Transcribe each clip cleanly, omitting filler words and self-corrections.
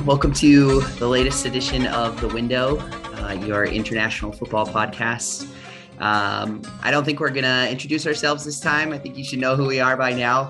Welcome to the latest edition of The Window, your international football podcast. I don't think we're going to introduce ourselves this time. I think you should know who we are by now.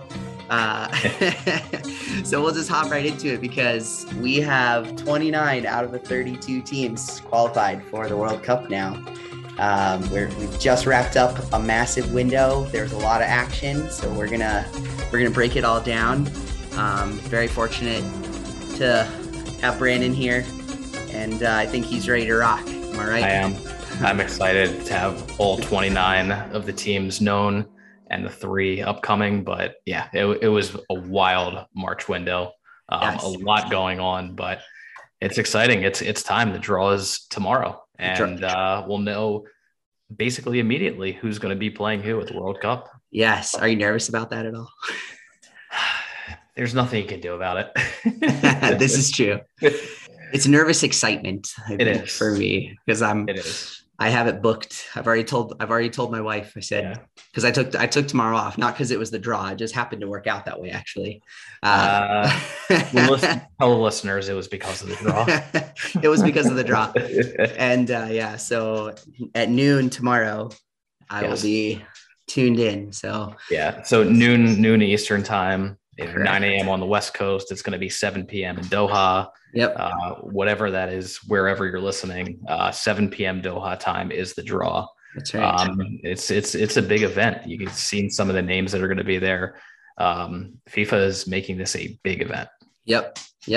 So we'll just hop right into it because we have 29 out of the 32 teams qualified for the World Cup now. We've just wrapped up a massive window. There's a lot of action, so we're gonna break it all down. Very fortunate to have Brandon here, and I think he's ready to rock. Am I right? I am. I'm excited to have all 29 of the teams known and the 3 upcoming. But yeah, it was a wild March window. Yes. A lot going on, but it's exciting. It's time. The draw is tomorrow, and we'll know basically immediately who's going to be playing who at the World Cup. Yes. Are you nervous about that at all? There's nothing you can do about it. This is true. It's nervous excitement. It is for me because I have it booked. I've already told my wife. I said because I took tomorrow off, not because it was the draw. It just happened to work out that way, actually. Tell the listeners it was because of the draw. It was because of the draw, and so at noon tomorrow, I will be tuned in. So noon Eastern time. 9 a.m. on the West Coast. It's going to be 7 p.m. in Doha. Yep. Whatever that is, wherever you're listening, 7 p.m. Doha time is the draw. That's right. It's a big event. You can see some of the names that are going to be there. FIFA is making this a big event. Yep.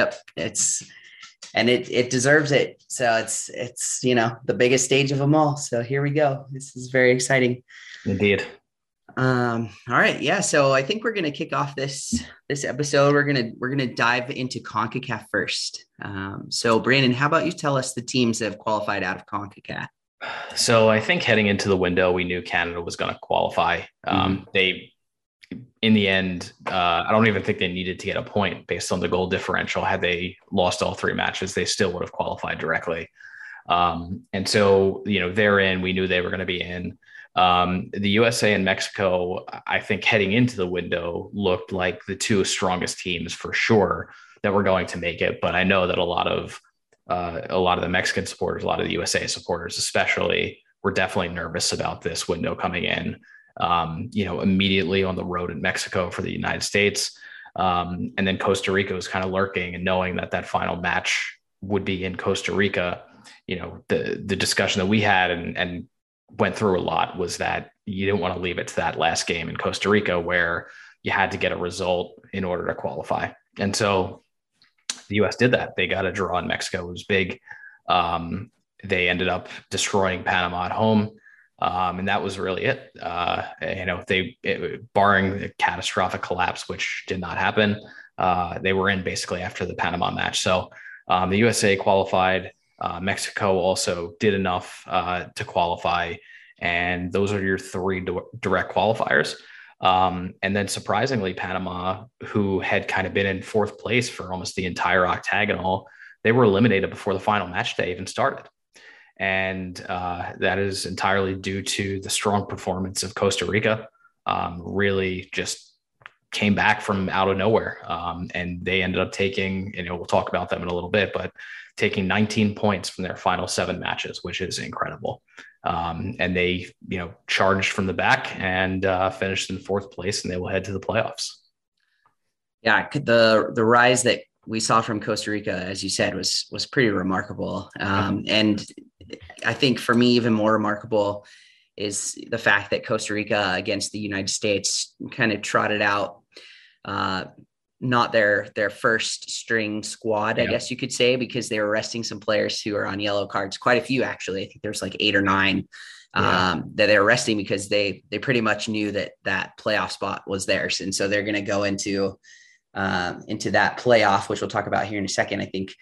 It deserves it. So it's the biggest stage of them all. So here we go. This is very exciting. Indeed. All right. Yeah. So I think we're going to kick off this episode. We're going to dive into CONCACAF first. So Brandon, how about you tell us the teams that have qualified out of CONCACAF? So I think heading into the window, we knew Canada was going to qualify. They, in the end, I don't even think they needed to get a point based on the goal differential. Had they lost all 3 matches, they still would have qualified directly. And so, they're in, we knew they were going to be in. The USA and Mexico, I think heading into the window looked like the 2 strongest teams for sure that were going to make it. But I know that a lot of the Mexican supporters, a lot of the USA supporters, especially, were definitely nervous about this window coming in, immediately on the road in Mexico for the United States. And then Costa Rica was kind of lurking, and knowing that final match would be in Costa Rica, the discussion that we had and went through a lot was that you didn't want to leave it to that last game in Costa Rica where you had to get a result in order to qualify. And so the US did that. They got a draw in Mexico. It was big. They ended up destroying Panama at home. And that was really it. Barring a catastrophic collapse, which did not happen, they were in basically after the Panama match. So the USA qualified. Mexico also did enough to qualify, and those are your 3 direct qualifiers. And then surprisingly, Panama, who had kind of been in 4th place for almost the entire octagonal, they were eliminated before the final match day even started. And that is entirely due to the strong performance of Costa Rica. Really just came back from out of nowhere. And they ended up taking, we'll talk about them in a little bit, but taking 19 points from their final 7 matches, which is incredible. And they, charged from the back and finished in 4th place, and they will head to the playoffs. Yeah, the rise that we saw from Costa Rica, as you said, was pretty remarkable. And I think for me, even more remarkable is the fact that Costa Rica against the United States kind of trotted out not their first string squad, I guess you could say, because they were resting some players who are on yellow cards, quite a few, actually. I think there's like 8 or 9 that they were resting because they pretty much knew that playoff spot was theirs. And so they're going to go into that playoff, which we'll talk about here in a second. I think,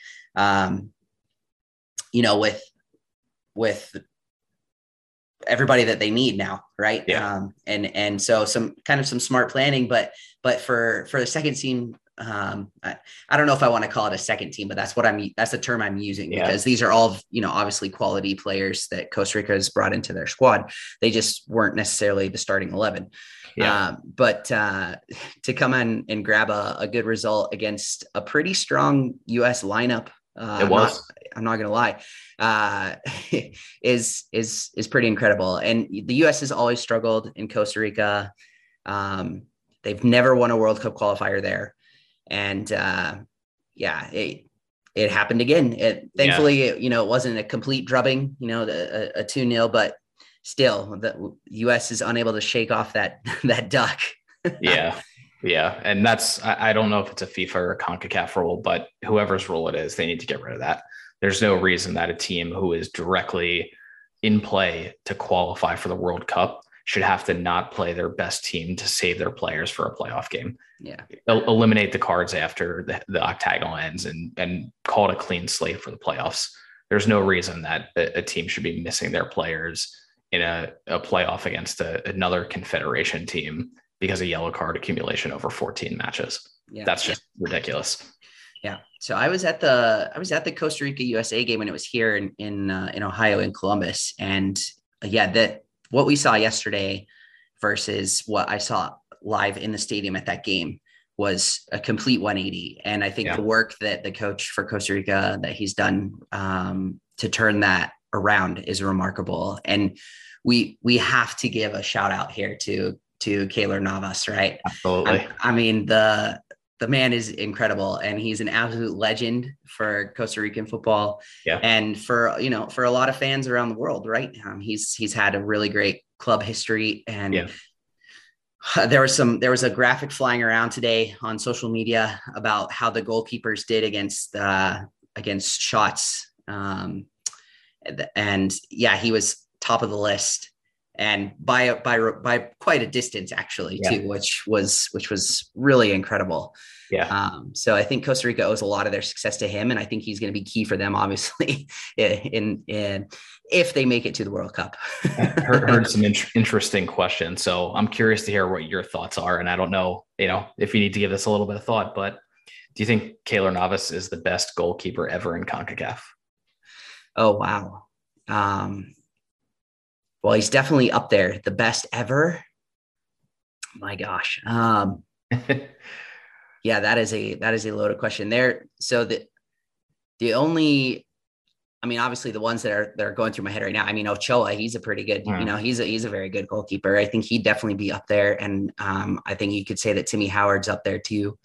with everybody that they need now. Right. Yeah. And so some smart planning, but for the second I don't know if I want to call it a second team, but that's the term I'm using, because these are all, obviously quality players that Costa Rica has brought into their squad. They just weren't necessarily the starting 11. But to come in and grab a good result against a pretty strong US lineup, I'm not going to lie, is pretty incredible. And the US has always struggled in Costa Rica. They've never won a World Cup qualifier there. And it happened again. Thankfully, it wasn't a complete drubbing, a 2-0, but still the US is unable to shake off that duck. Yeah. And I don't know if it's a FIFA or a CONCACAF rule, but whoever's rule it is, they need to get rid of that. There's no reason that a team who is directly in play to qualify for the World Cup should have to not play their best team to save their players for a playoff game. Eliminate the cards after the octagonal ends and call it a clean slate for the playoffs. There's no reason that a team should be missing their players in a playoff against another confederation team because of yellow card accumulation over 14 matches. That's just ridiculous. Yeah. So I was at the Costa Rica USA game when it was here in Ohio, in Columbus. And what we saw yesterday versus what I saw live in the stadium at that game was a complete 180. And I think the work that the coach for Costa Rica that he's done to turn that around is remarkable. And we have to give a shout out here to Keylor Navas, right? Absolutely. I mean, the man is incredible, and he's an absolute legend for Costa Rican football. And for a lot of fans around the world, right? He's had a really great club history, and there was a graphic flying around today on social media about how the goalkeepers did against shots. And he was top of the list, and by quite a distance actually too, which was really incredible. So I think Costa Rica owes a lot of their success to him, and I think he's going to be key for them, obviously, in if they make it to the World Cup. heard some interesting questions, so I'm curious to hear what your thoughts are. And I don't know, if you need to give this a little bit of thought, but do you think Keylor Navas is the best goalkeeper ever in CONCACAF? Oh, wow. Well, he's definitely up there. The best ever. My gosh. That is a loaded question there. So obviously the ones that are going through my head right now, Ochoa, he's a pretty good, he's a very good goalkeeper. I think he'd definitely be up there. And I think you could say that Timmy Howard's up there too.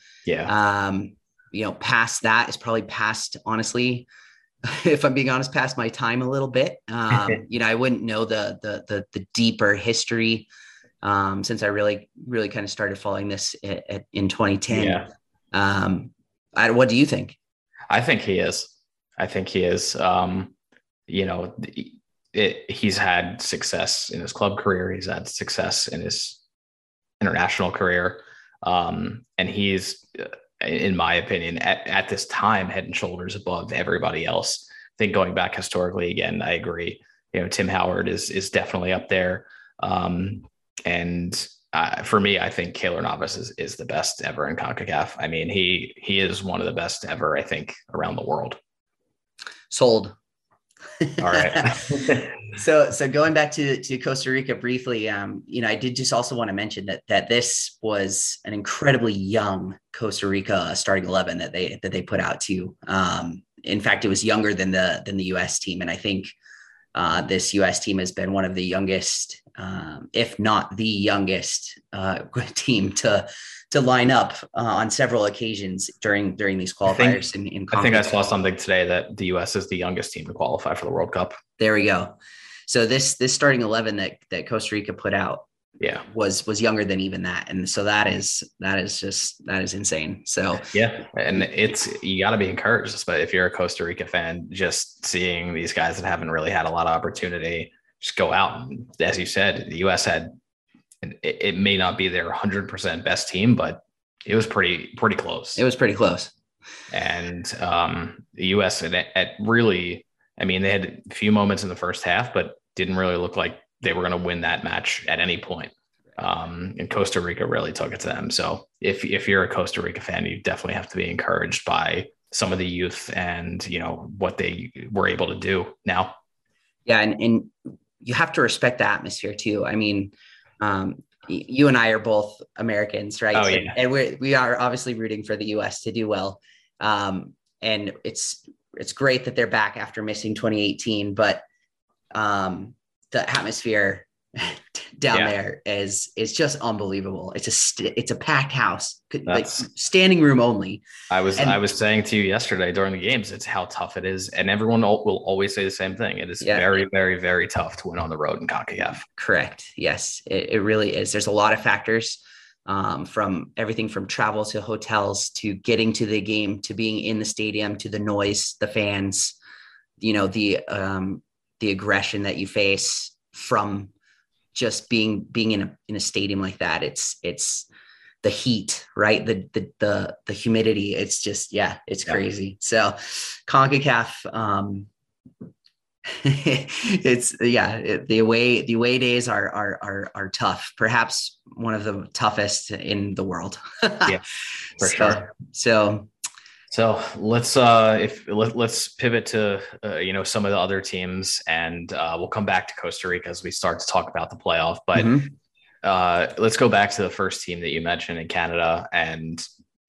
Past that is probably past, honestly, if I'm being honest, past my time a little bit. I wouldn't know the deeper history since I really, really kind of started following this in 2010. What do you think? I think he is. He's had success in his club career. He's had success in his international career. And he's, in my opinion, at this time, head and shoulders above everybody else. I think going back historically, again, I agree. Tim Howard is definitely up there. For me, I think Keylor Navas is the best ever in CONCACAF. I mean, he is one of the best ever, I think, around the world. Sold. All right. So going back to Costa Rica briefly, I did just also want to mention that this was an incredibly young Costa Rica starting 11 that they put out too. In fact, it was younger than the US team, and I think this US team has been one of the youngest, if not the youngest, team to line up on several occasions during these qualifiers. I think I saw something today that the US is the youngest team to qualify for the World Cup. There we go. So this starting 11 that Costa Rica put out was younger than even that. And so that is insane. So and you got to be encouraged, but if you're a Costa Rica fan, just seeing these guys that haven't really had a lot of opportunity, just go out. And as you said, the US had, it may not be their 100% best team, but it was pretty close. It was pretty close. And the US at really, they had a few moments in the first half, but didn't really look like they were going to win that match at any point. And Costa Rica really took it to them. So if you're a Costa Rica fan, you definitely have to be encouraged by some of the youth and, what they were able to do now. Yeah. And you have to respect the atmosphere too. I mean, you and I are both Americans, right? Oh, yeah. And we are obviously rooting for the US to do well. And it's great that they're back after missing 2018, but the atmosphere down there is just unbelievable. It's a packed house, like standing room only. I was saying to you yesterday during the games, it's how tough it is, and everyone will always say the same thing. It is very, very, very tough to win on the road in CONCACAF. Correct. Yes, it really is. There's a lot of factors, from everything from travel to hotels to getting to the game to being in the stadium to the noise, the fans, the aggression that you face from just being in a stadium like that. It's the heat, right? The humidity. It's just, it's crazy. So CONCACAF, the away days are tough. Perhaps one of the toughest in the world. Yeah, for sure. So let's pivot to some of the other teams, and we'll come back to Costa Rica as we start to talk about the playoff. But let's go back to the first team that you mentioned in Canada, and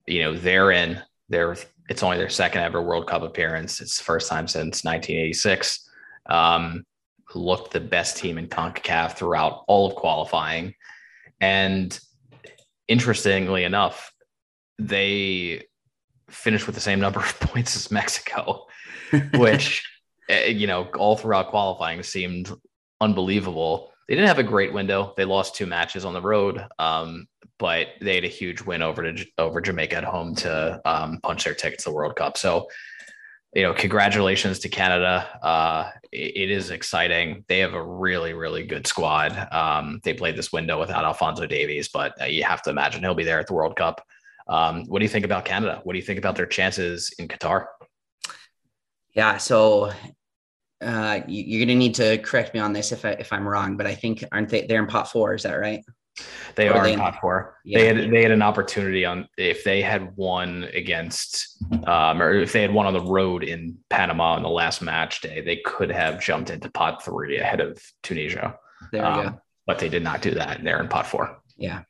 it's only their second ever World Cup appearance. It's the first time since 1986. Looked the best team in CONCACAF throughout all of qualifying, and interestingly enough, they finished with the same number of points as Mexico, which, all throughout qualifying seemed unbelievable. They didn't have a great window. They lost 2 matches on the road, but they had a huge win over Jamaica at home to punch their tickets to the World Cup. So, congratulations to Canada. It is exciting. They have a really, really good squad. They played this window without Alphonso Davies, but you have to imagine he'll be there at the World Cup. What do you think about Canada? What do you think about their chances in Qatar? Yeah, so you're going to need to correct me on this if I'm wrong, but I think they're in pot 4? Is that right? They are in pot 4. Yeah. They had an opportunity if they had won against, or if they had won on the road in Panama on the last match day, they could have jumped into pot 3 ahead of Tunisia. There we go. But they did not do that, and they're in pot 4. Yeah.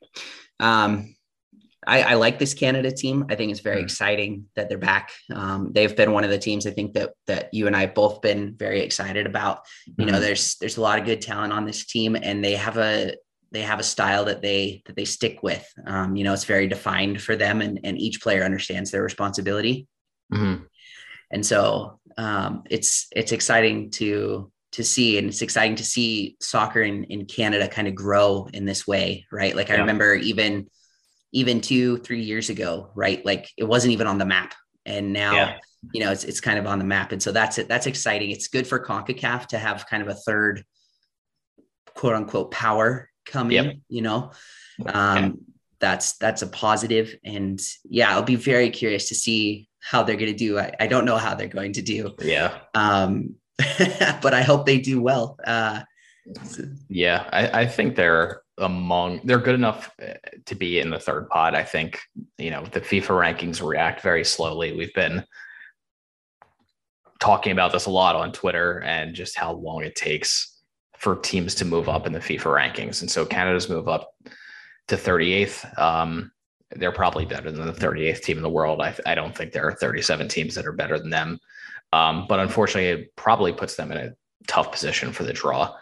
I like this Canada team. I think it's very exciting that they're back. They've been one of the teams I think that you and I have both been very excited about. There's a lot of good talent on this team, and they have a style that they stick with. It's very defined for them, and each player understands their responsibility. Mm-hmm. And so it's exciting to see, and it's exciting to see soccer in Canada kind of grow in this way, right? Like I remember even 2-3 years ago, right? Like it wasn't even on the map, and now it's kind of on the map. And so that's exciting. It's good for CONCACAF to have kind of a third quote unquote power come in, that's a positive. And I'll be very curious to see how they're going to do. I don't know how they're going to do. But I hope they do well. I think they're good enough to be in the third pot. I think, the FIFA rankings react very slowly. We've been talking about this a lot on Twitter, and just how long it takes for teams to move up in the FIFA rankings. And so Canada's move up to 38th. They're probably better than the 38th team in the world. I don't think there are 37 teams that are better than them. But unfortunately, it probably puts them in a tough position for the draw.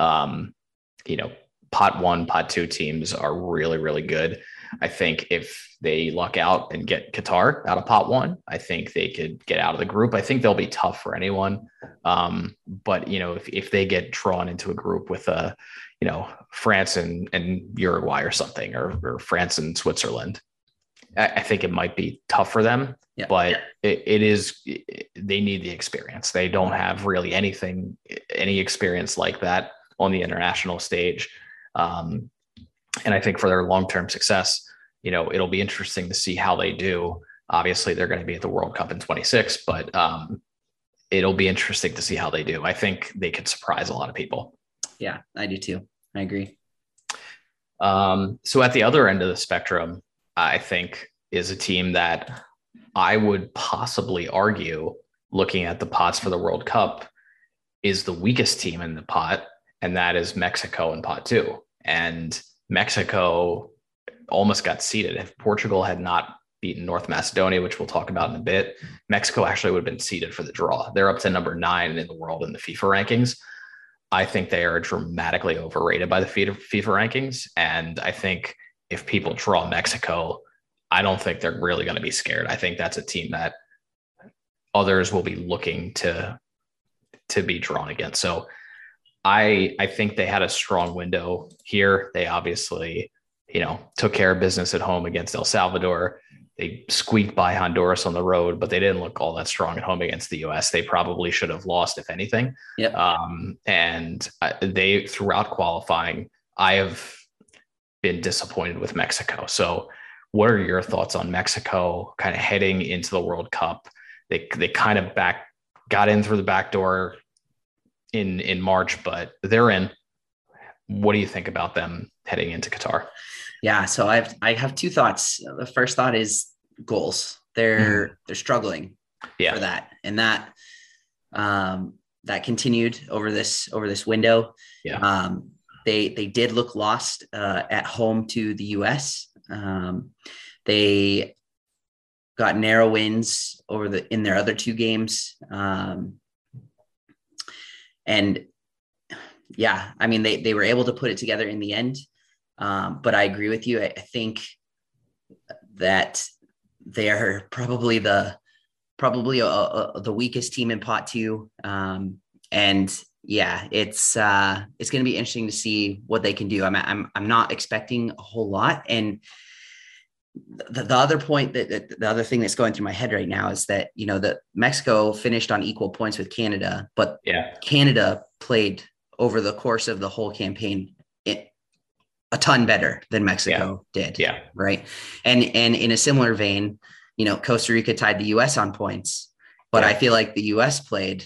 Pot 1, pot 2 teams are really, really good. I think if they luck out and get Qatar out of pot 1, I think they could get out of the group. I think they'll be tough for anyone. But if they get drawn into a group with France and Uruguay or something, or France and Switzerland, I think it might be tough for them. Yeah. But they need the experience. They don't have really any experience like that on the international stage. And I think for their long-term success, it'll be interesting to see how they do. Obviously, they're going to be at the World Cup in 2026, but it'll be interesting to see how they do. I think they could surprise a lot of people. Yeah, I do too. I agree. So at the other end of the spectrum, I think is a team that I would possibly argue, looking at the pots for the World Cup, is the weakest team in the pot, and that is Mexico in pot two. And Mexico almost got seeded. If Portugal had not beaten North Macedonia, which we'll talk about in a bit, Mexico actually would have been seeded for the draw. They're up to number 9 in the world in the FIFA rankings. I think they are dramatically overrated by the FIFA rankings. And I think if people draw Mexico, I don't think they're really going to be scared. I think that's a team that others will be looking to be drawn against. So I think they had a strong window here. They obviously, took care of business at home against El Salvador. They squeaked by Honduras on the road, but they didn't look all that strong at home against the U.S. They probably should have lost, if anything. Yep. And they, throughout qualifying, I have been disappointed with Mexico. So what are your thoughts on Mexico kind of heading into the World Cup? They kind of got in through the back door in March, but they're in. What do you think about them heading into Qatar? Yeah, so I have 2 thoughts. The first thought is goals. They're struggling for that, and that continued over this window. Yeah. They did look lost at home to the US. They got narrow wins in their other 2 games. And yeah, I mean, they were able to put it together in the end. But I agree with you. I think that they are probably the weakest team in pot 2. And yeah, it's going to be interesting to see what they can do. I'm not expecting a whole lot. And the other point the other thing that's going through my head right now is that, that Mexico finished on equal points with Canada, but Canada played over the course of the whole campaign a ton better than Mexico did. Yeah. Right. And in a similar vein, Costa Rica tied the US on points, but I feel like the US played,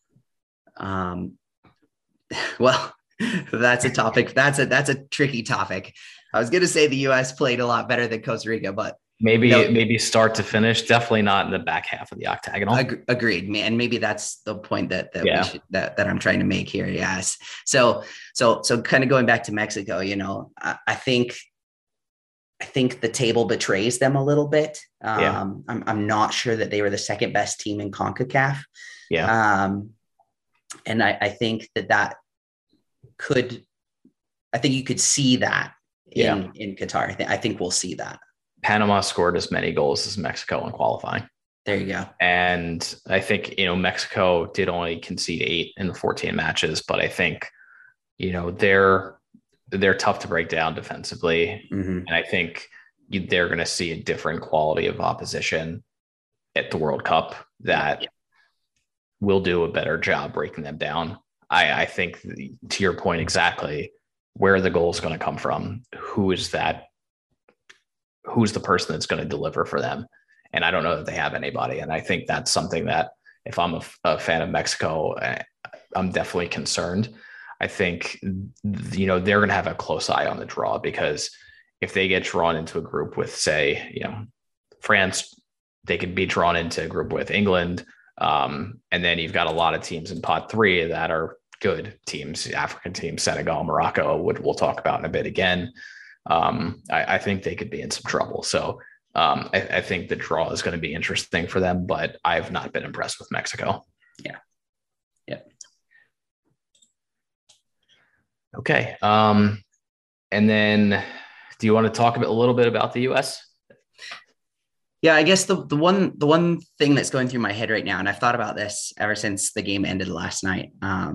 well, that's a topic. That's a tricky topic. I was going to say the US played a lot better than Costa Rica, but maybe start to finish, definitely not in the back half of the octagonal. Agreed. And maybe that's the point that I'm trying to make here. Yes. So kind of going back to Mexico, I think the table betrays them a little bit. I'm not sure that they were the second best team in CONCACAF. Yeah. And I think that I think you could see that in Qatar. I think we'll see that. Panama scored as many goals as Mexico in qualifying. There you go. And I think, Mexico did only concede 8 in the 14 matches, but I think, they're tough to break down defensively. Mm-hmm. And I think they're going to see a different quality of opposition at the World Cup that will do a better job breaking them down. I think, to your point exactly, where the goal is going to come from, who's the person that's going to deliver for them. And I don't know that they have anybody. And I think that's something that if I'm a fan of Mexico, I'm definitely concerned. I think, they're going to have a close eye on the draw, because if they get drawn into a group with, say, France, they could be drawn into a group with England. And then you've got a lot of teams in pot 3 that are good teams, African teams, Senegal, Morocco, we'll talk about in a bit again. I think they could be in some trouble. So I think the draw is going to be interesting for them, but I've not been impressed with Mexico. Yeah. Okay. And then do you want to talk a little bit about the US? Yeah, I guess the one thing that's going through my head right now, and I've thought about this ever since the game ended last night.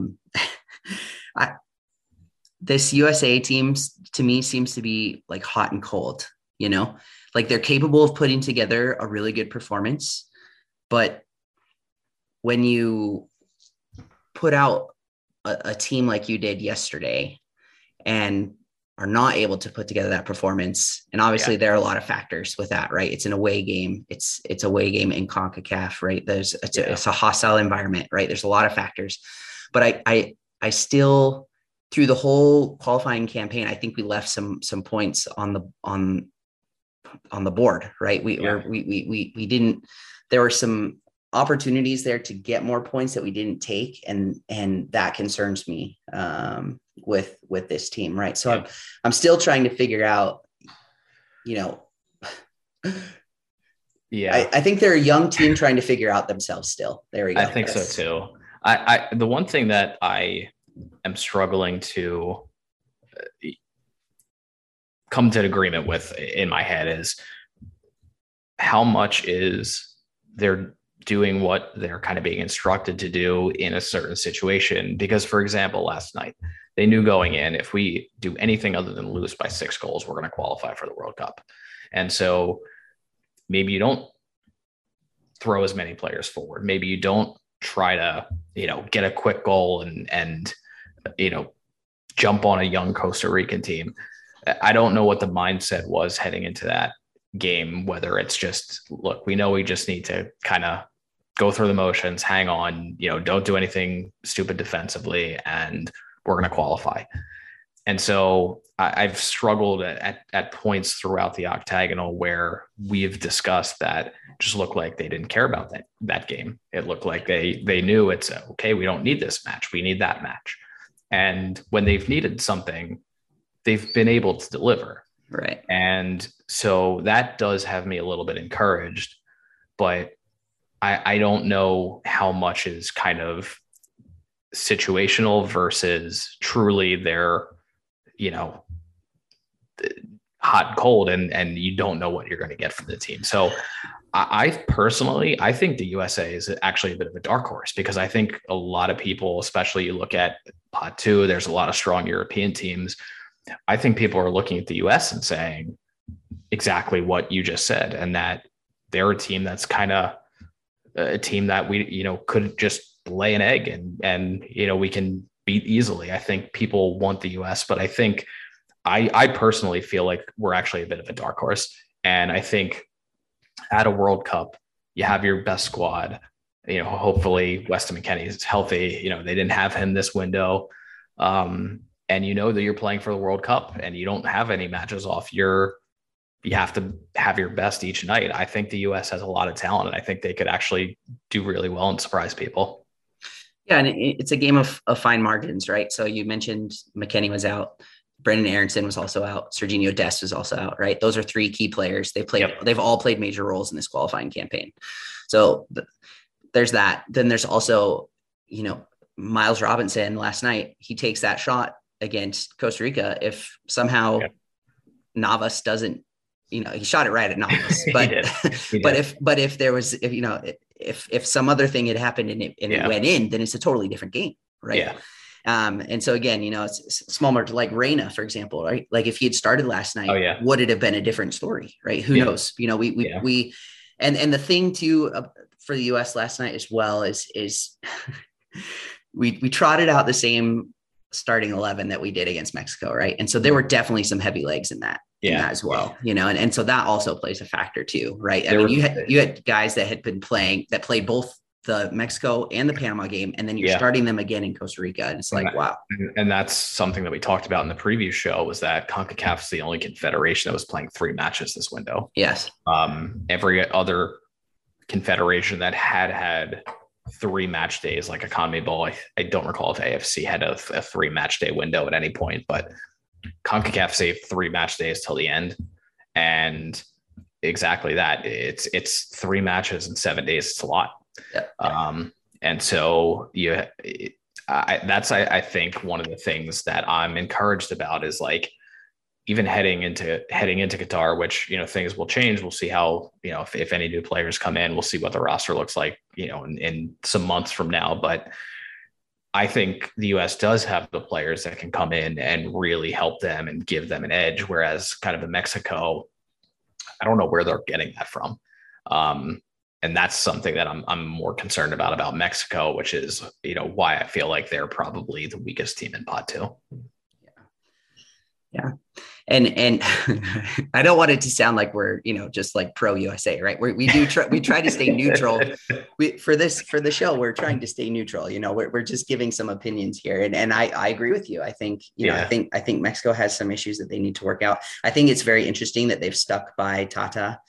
This USA team to me seems to be like hot and cold, like they're capable of putting together a really good performance, but when you put out a team like you did yesterday and are not able to put together that performance. And obviously there are a lot of factors with that, right? It's an away game. It's away game in CONCACAF, right? It's a hostile environment, right? There's a lot of factors, but I still through the whole qualifying campaign, I think we left some points on the board, right? We didn't, there were some opportunities there to get more points that we didn't take. And that concerns me with this team. Right. So I'm still trying to figure out, I think they're a young team trying to figure out themselves still. There we go. I think so too. The one thing that I am struggling to come to an agreement with in my head is how much is they're doing what they're kind of being instructed to do in a certain situation. Because, for example, last night, they knew going in, if we do anything other than lose by 6 goals, we're going to qualify for the World Cup. And so maybe you don't throw as many players forward. Maybe you don't try to, get a quick goal and jump on a young Costa Rican team. I don't know what the mindset was heading into that game, whether it's just, look, we know we just need to kind of go through the motions, hang on, don't do anything stupid defensively, and we're going to qualify. And so I've struggled at points throughout the octagonal where we've discussed that just looked like they didn't care about that game. It looked like they knew it's okay. We don't need this match. We need that match. And when they've needed something, they've been able to deliver. Right. And so that does have me a little bit encouraged, but I don't know how much is kind of situational versus truly their, hot and cold, and you don't know what you're going to get from the team. So I think the USA is actually a bit of a dark horse, because I think a lot of people, especially you look at pot 2, there's a lot of strong European teams. I think people are looking at the US and saying exactly what you just said, and that they're a team that's kind of a team that we, could just lay an egg and we can beat easily. I think people want the US, but I think I personally feel like we're actually a bit of a dark horse. And I think at a World Cup, you have your best squad. Hopefully Weston McKennie is healthy. They didn't have him this window. And that you're playing for the World Cup and you don't have any matches off. You have to have your best each night. I think the US has a lot of talent, and I think they could actually do really well and surprise people. Yeah. And it's a game of fine margins, right? So you mentioned McKennie was out. Brendan Aronson was also out. Serginho Dest was also out, right? Those are 3 key players. They've all played major roles in this qualifying campaign. So there's that. Then there's also, Miles Robinson last night, he takes that shot against Costa Rica. If somehow Navas doesn't, he shot it right at Navas, but, he did. but if there was, if some other thing had happened and it went in, then it's a totally different game. Right. Yeah. And so again, it's small margin, like Reyna, for example, right? Like if he had started last night, would it have been a different story? Right. Who knows? We and the thing too, for the US last night as well is we trotted out the same starting 11 that we did against Mexico. Right. And so there were definitely some heavy legs in that. As well, and so that also plays a factor too. Right. You had guys that had been that played both the Mexico and the Panama game, and then you're starting them again in Costa Rica. And it's like, wow. And that's something that we talked about in the previous show, was that CONCACAF is the only confederation that was playing 3 matches this window. Yes. Every other confederation that had 3 match days, like a CONMEBOL, I don't recall if AFC had a 3 match day window at any point, but CONCACAF saved 3 match days till the end. And exactly that. It's 3 matches in 7 days. It's a lot. Yeah. And so I think one of the things that I'm encouraged about is, like, even heading into Qatar, which, things will change. We'll see how, if any new players come in, we'll see what the roster looks like, in some months from now. But I think the US does have the players that can come in and really help them and give them an edge. Whereas kind of in Mexico, I don't know where they're getting that from. And that's something that I'm more concerned about Mexico, which is, why I feel like they're probably the weakest team in pot 2. Yeah. And I don't want it to sound like we're, just like pro USA, right? We try to stay neutral. For the show, we're trying to stay neutral. We're just giving some opinions here. And I agree with you. I think, I think Mexico has some issues that they need to work out. I think it's very interesting that they've stuck by Tata,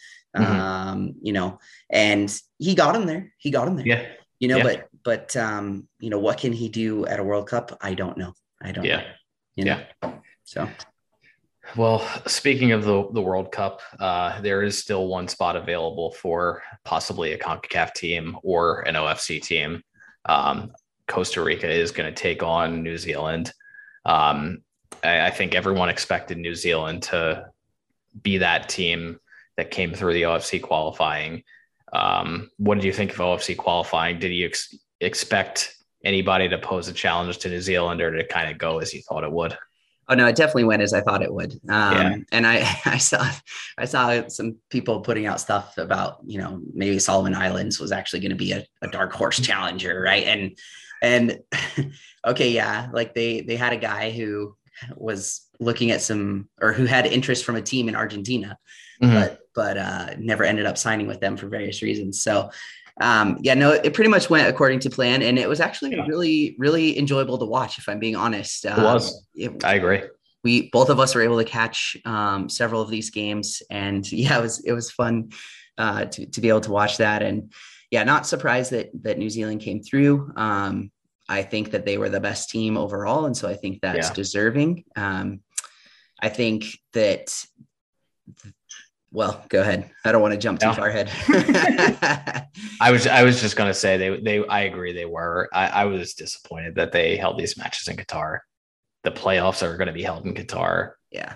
and he got him there. Yeah. But what can he do at a World Cup? I don't know. Yeah. So, well, speaking of the World Cup, there is still one spot available for possibly a CONCACAF team or an OFC team. Costa Rica is going to take on New Zealand. I think everyone expected New Zealand to be that team that came through the OFC qualifying. What did you think of OFC qualifying? Did you expect anybody to pose a challenge to New Zealand, or did it kind of go as you thought it would? Oh no, it definitely went as I thought it would. And I saw some people putting out stuff about, maybe Solomon Islands was actually going to be a dark horse challenger. Right. And okay. Yeah. Like they had a guy who was looking at who had interest from a team in Argentina, but never ended up signing with them for various reasons. So it pretty much went according to plan, and it was actually really, really enjoyable to watch, if I'm being honest. It was. I agree. Both of us were able to catch several of these games, and it was fun to be able to watch that. And not surprised that New Zealand came through. I think that they were the best team overall, and so I think that's deserving. I think that. Well, go ahead. I don't want to jump too far ahead. I was just going to say I agree they were. I was disappointed that they held these matches in Qatar. The playoffs are going to be held in Qatar. Yeah.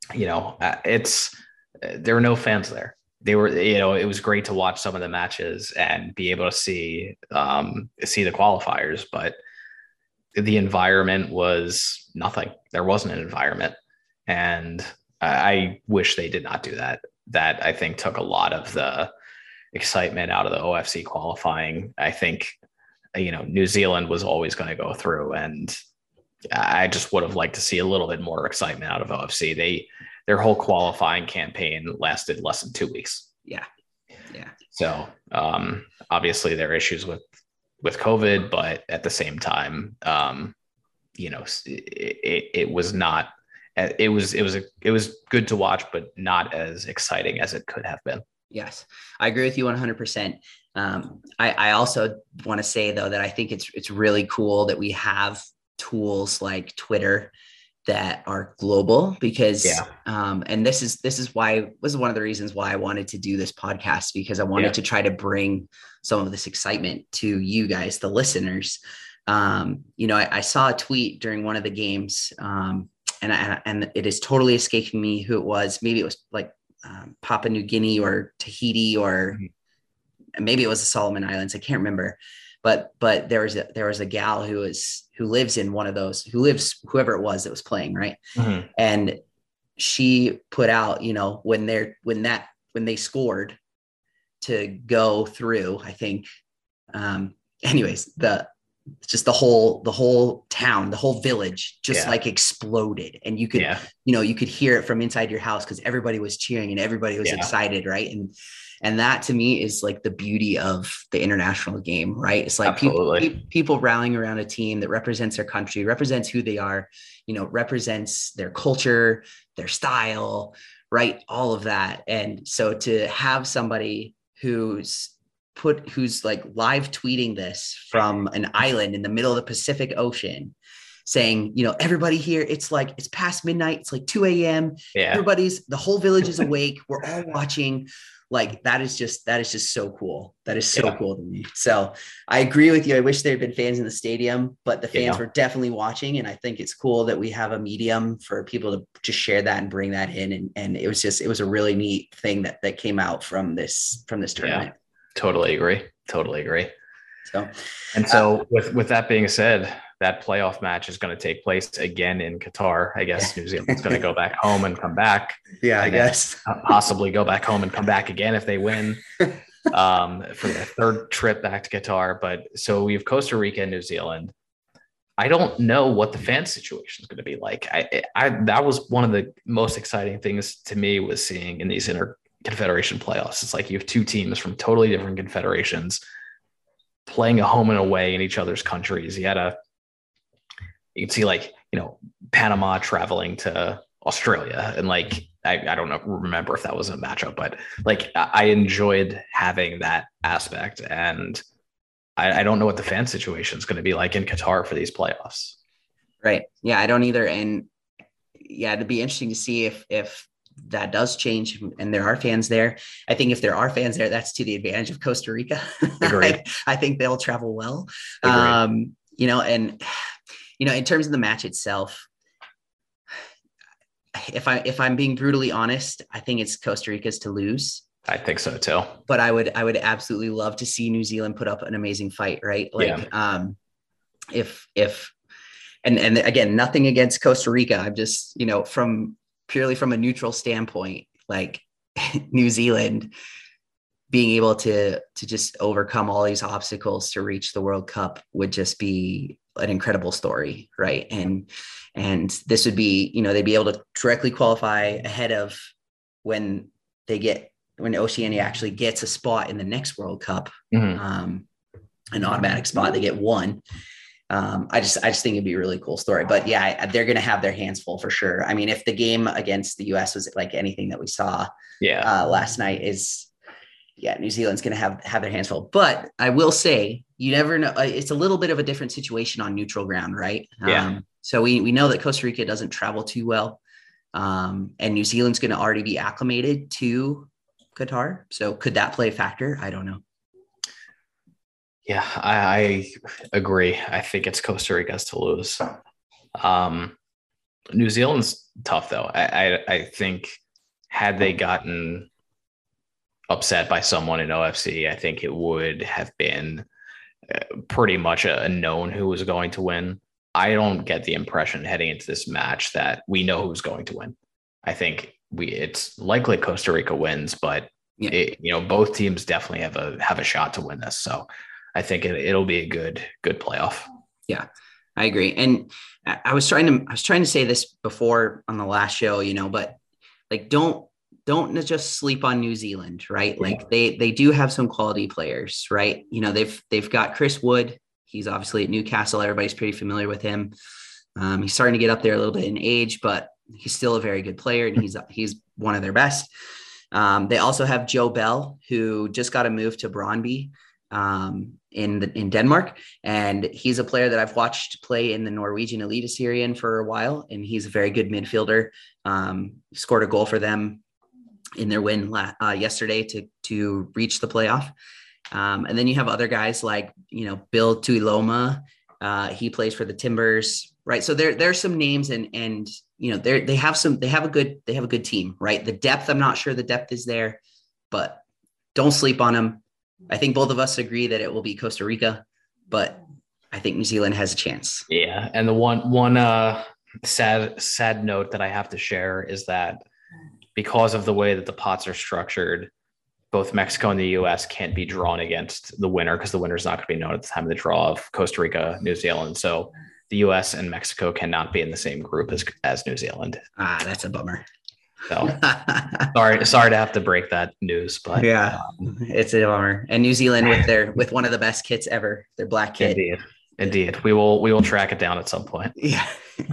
There were no fans there. They were, it was great to watch some of the matches and be able to see the qualifiers, but the environment was nothing. There wasn't an environment. And I wish they did not do that. That I think took a lot of the excitement out of the OFC qualifying. I think, New Zealand was always going to go through, and I just would have liked to see a little bit more excitement out of OFC. Their whole qualifying campaign lasted less than 2 weeks. Yeah. So obviously there are issues with COVID, but at the same time, it was not. It was good to watch, but not as exciting as it could have been. Yes, I agree with you 100%. I also want to say though that I think it's really cool that we have tools like Twitter that are global, because and this is one of the reasons why I wanted to do this podcast, because I wanted to try to bring some of this excitement to you guys, the listeners. I saw a tweet during one of the games, and it is totally escaping me who it was. Maybe it was like Papua New Guinea or Tahiti, or maybe it was the Solomon Islands. I can't remember, but there was a gal who lives in one of those, whoever it was that was playing, right? Mm-hmm. And she put out, when they scored to go through, I think, anyways, the whole town, the whole village just like exploded, and you could you could hear it from inside your house because everybody was cheering and everybody was excited, right? And that to me is like the beauty of the international game, right? It's like people rallying around a team that represents their country, represents who they are, represents their culture, their style, right? All of that. And so to have somebody who's like live tweeting this from an island in the middle of the Pacific Ocean, saying, everybody here, it's past midnight. It's like 2 a.m. Yeah. The whole village is awake. We're all watching. Like, that is just so cool. That is so cool to me. So I agree with you. I wish there had been fans in the stadium, but the fans were definitely watching. And I think it's cool that we have a medium for people to just share that and bring that in. And it was a really neat thing that came out from this tournament. Yeah. Totally agree. So with that being said, that playoff match is going to take place again in Qatar. I guess New Zealand's going to go back home and come back. Yeah, I guess. Possibly go back home and come back again if they win for their third trip back to Qatar. But so we have Costa Rica and New Zealand. I don't know what the fan situation is going to be like. That was one of the most exciting things to me, was seeing in these confederation playoffs. It's like you have two teams from totally different confederations playing a home and away in each other's countries. You can see, like, Panama traveling to Australia, and like, I don't remember if that was a matchup, but like, I enjoyed having that aspect, and I don't know what the fan situation is going to be like in Qatar for these playoffs. Right. Yeah, I don't either. And yeah, it'd be interesting to see if that does change and there are fans there. I think if there are fans there, that's to the advantage of Costa Rica. Agreed. I think they'll travel well. Agreed. And in terms of the match itself, if I'm being brutally honest, I think it's Costa Rica's to lose. I think so too. But I would absolutely love to see New Zealand put up an amazing fight, right? Like, if and again, nothing against Costa Rica. I'm just, purely from a neutral standpoint, like, New Zealand being able to just overcome all these obstacles to reach the World Cup would just be an incredible story, right? And this would be, they'd be able to directly qualify ahead of when Oceania actually gets a spot in the next World Cup, an automatic spot. They get one. I just think it'd be a really cool story. But yeah, they're going to have their hands full for sure. I mean, if the game against the US was like anything that we saw last night, New Zealand's going to have their hands full. But I will say, you never know. It's a little bit of a different situation on neutral ground, right? So we know that Costa Rica doesn't travel too well. And New Zealand's going to already be acclimated to Qatar. So could that play a factor? I don't know. Yeah, I agree. I think it's Costa Rica's to lose. New Zealand's tough, though. I think had they gotten upset by someone in OFC, I think it would have been pretty much a known who was going to win. I don't get the impression heading into this match that we know who's going to win. I think it's likely Costa Rica wins, but both teams definitely have a shot to win this. So I think it'll be a good playoff. Yeah, I agree. And I was trying to say this before on the last show, but like, don't just sleep on New Zealand, right? Yeah. Like they do have some quality players, right? They've got Chris Wood. He's obviously at Newcastle. Everybody's pretty familiar with him. He's starting to get up there a little bit in age, but he's still a very good player, and he's one of their best. They also have Joe Bell, who just got a move to Brøndby in Denmark, and he's a player that I've watched play in the Norwegian Eliteserien for a while, and he's a very good midfielder. Scored a goal for them in their win yesterday to reach the playoff. And then you have other guys like, Bill Tuiloma. He plays for the Timbers, right? So there's some names and they have a good team, right? The depth, I'm not sure the depth is there, but don't sleep on them. I think both of us agree that it will be Costa Rica, but I think New Zealand has a chance. Yeah. And the one sad note that I have to share is that because of the way that the pots are structured, both Mexico and the U.S. can't be drawn against the winner, because the winner is not going to be known at the time of the draw of Costa Rica, New Zealand. So the U.S. and Mexico cannot be in the same group as New Zealand. That's a bummer. So sorry to have to break that news, but it's a bummer. And New Zealand with one of the best kits ever, their black kit. Indeed. We will track it down at some point. Yeah.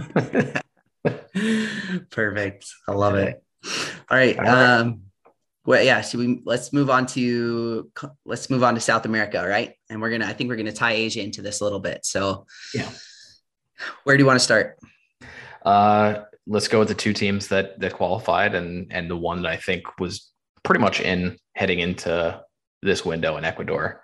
Perfect. I love it. All right. Well, yeah. So let's move on to South America, right? And I think we're gonna tie Asia into this a little bit. So, yeah. Where do you want to start? Let's go with the two teams that qualified, and the one that I think was pretty much heading into this window in Ecuador.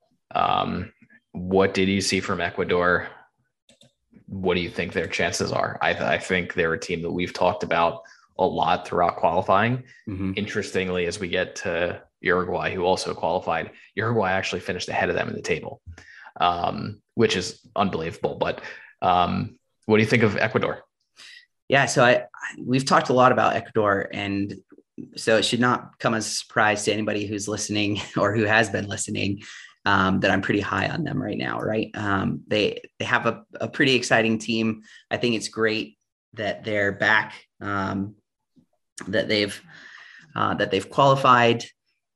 What did you see from Ecuador? What do you think their chances are? I think they're a team that we've talked about a lot throughout qualifying. Mm-hmm. Interestingly, as we get to Uruguay, who also qualified, Uruguay actually finished ahead of them in the table, which is unbelievable. But what do you think of Ecuador? Yeah, so we've talked a lot about Ecuador, and so it should not come as a surprise to anybody who's listening or who has been listening that I'm pretty high on them right now. Right. They have a pretty exciting team. I think it's great that they're back, that they've qualified.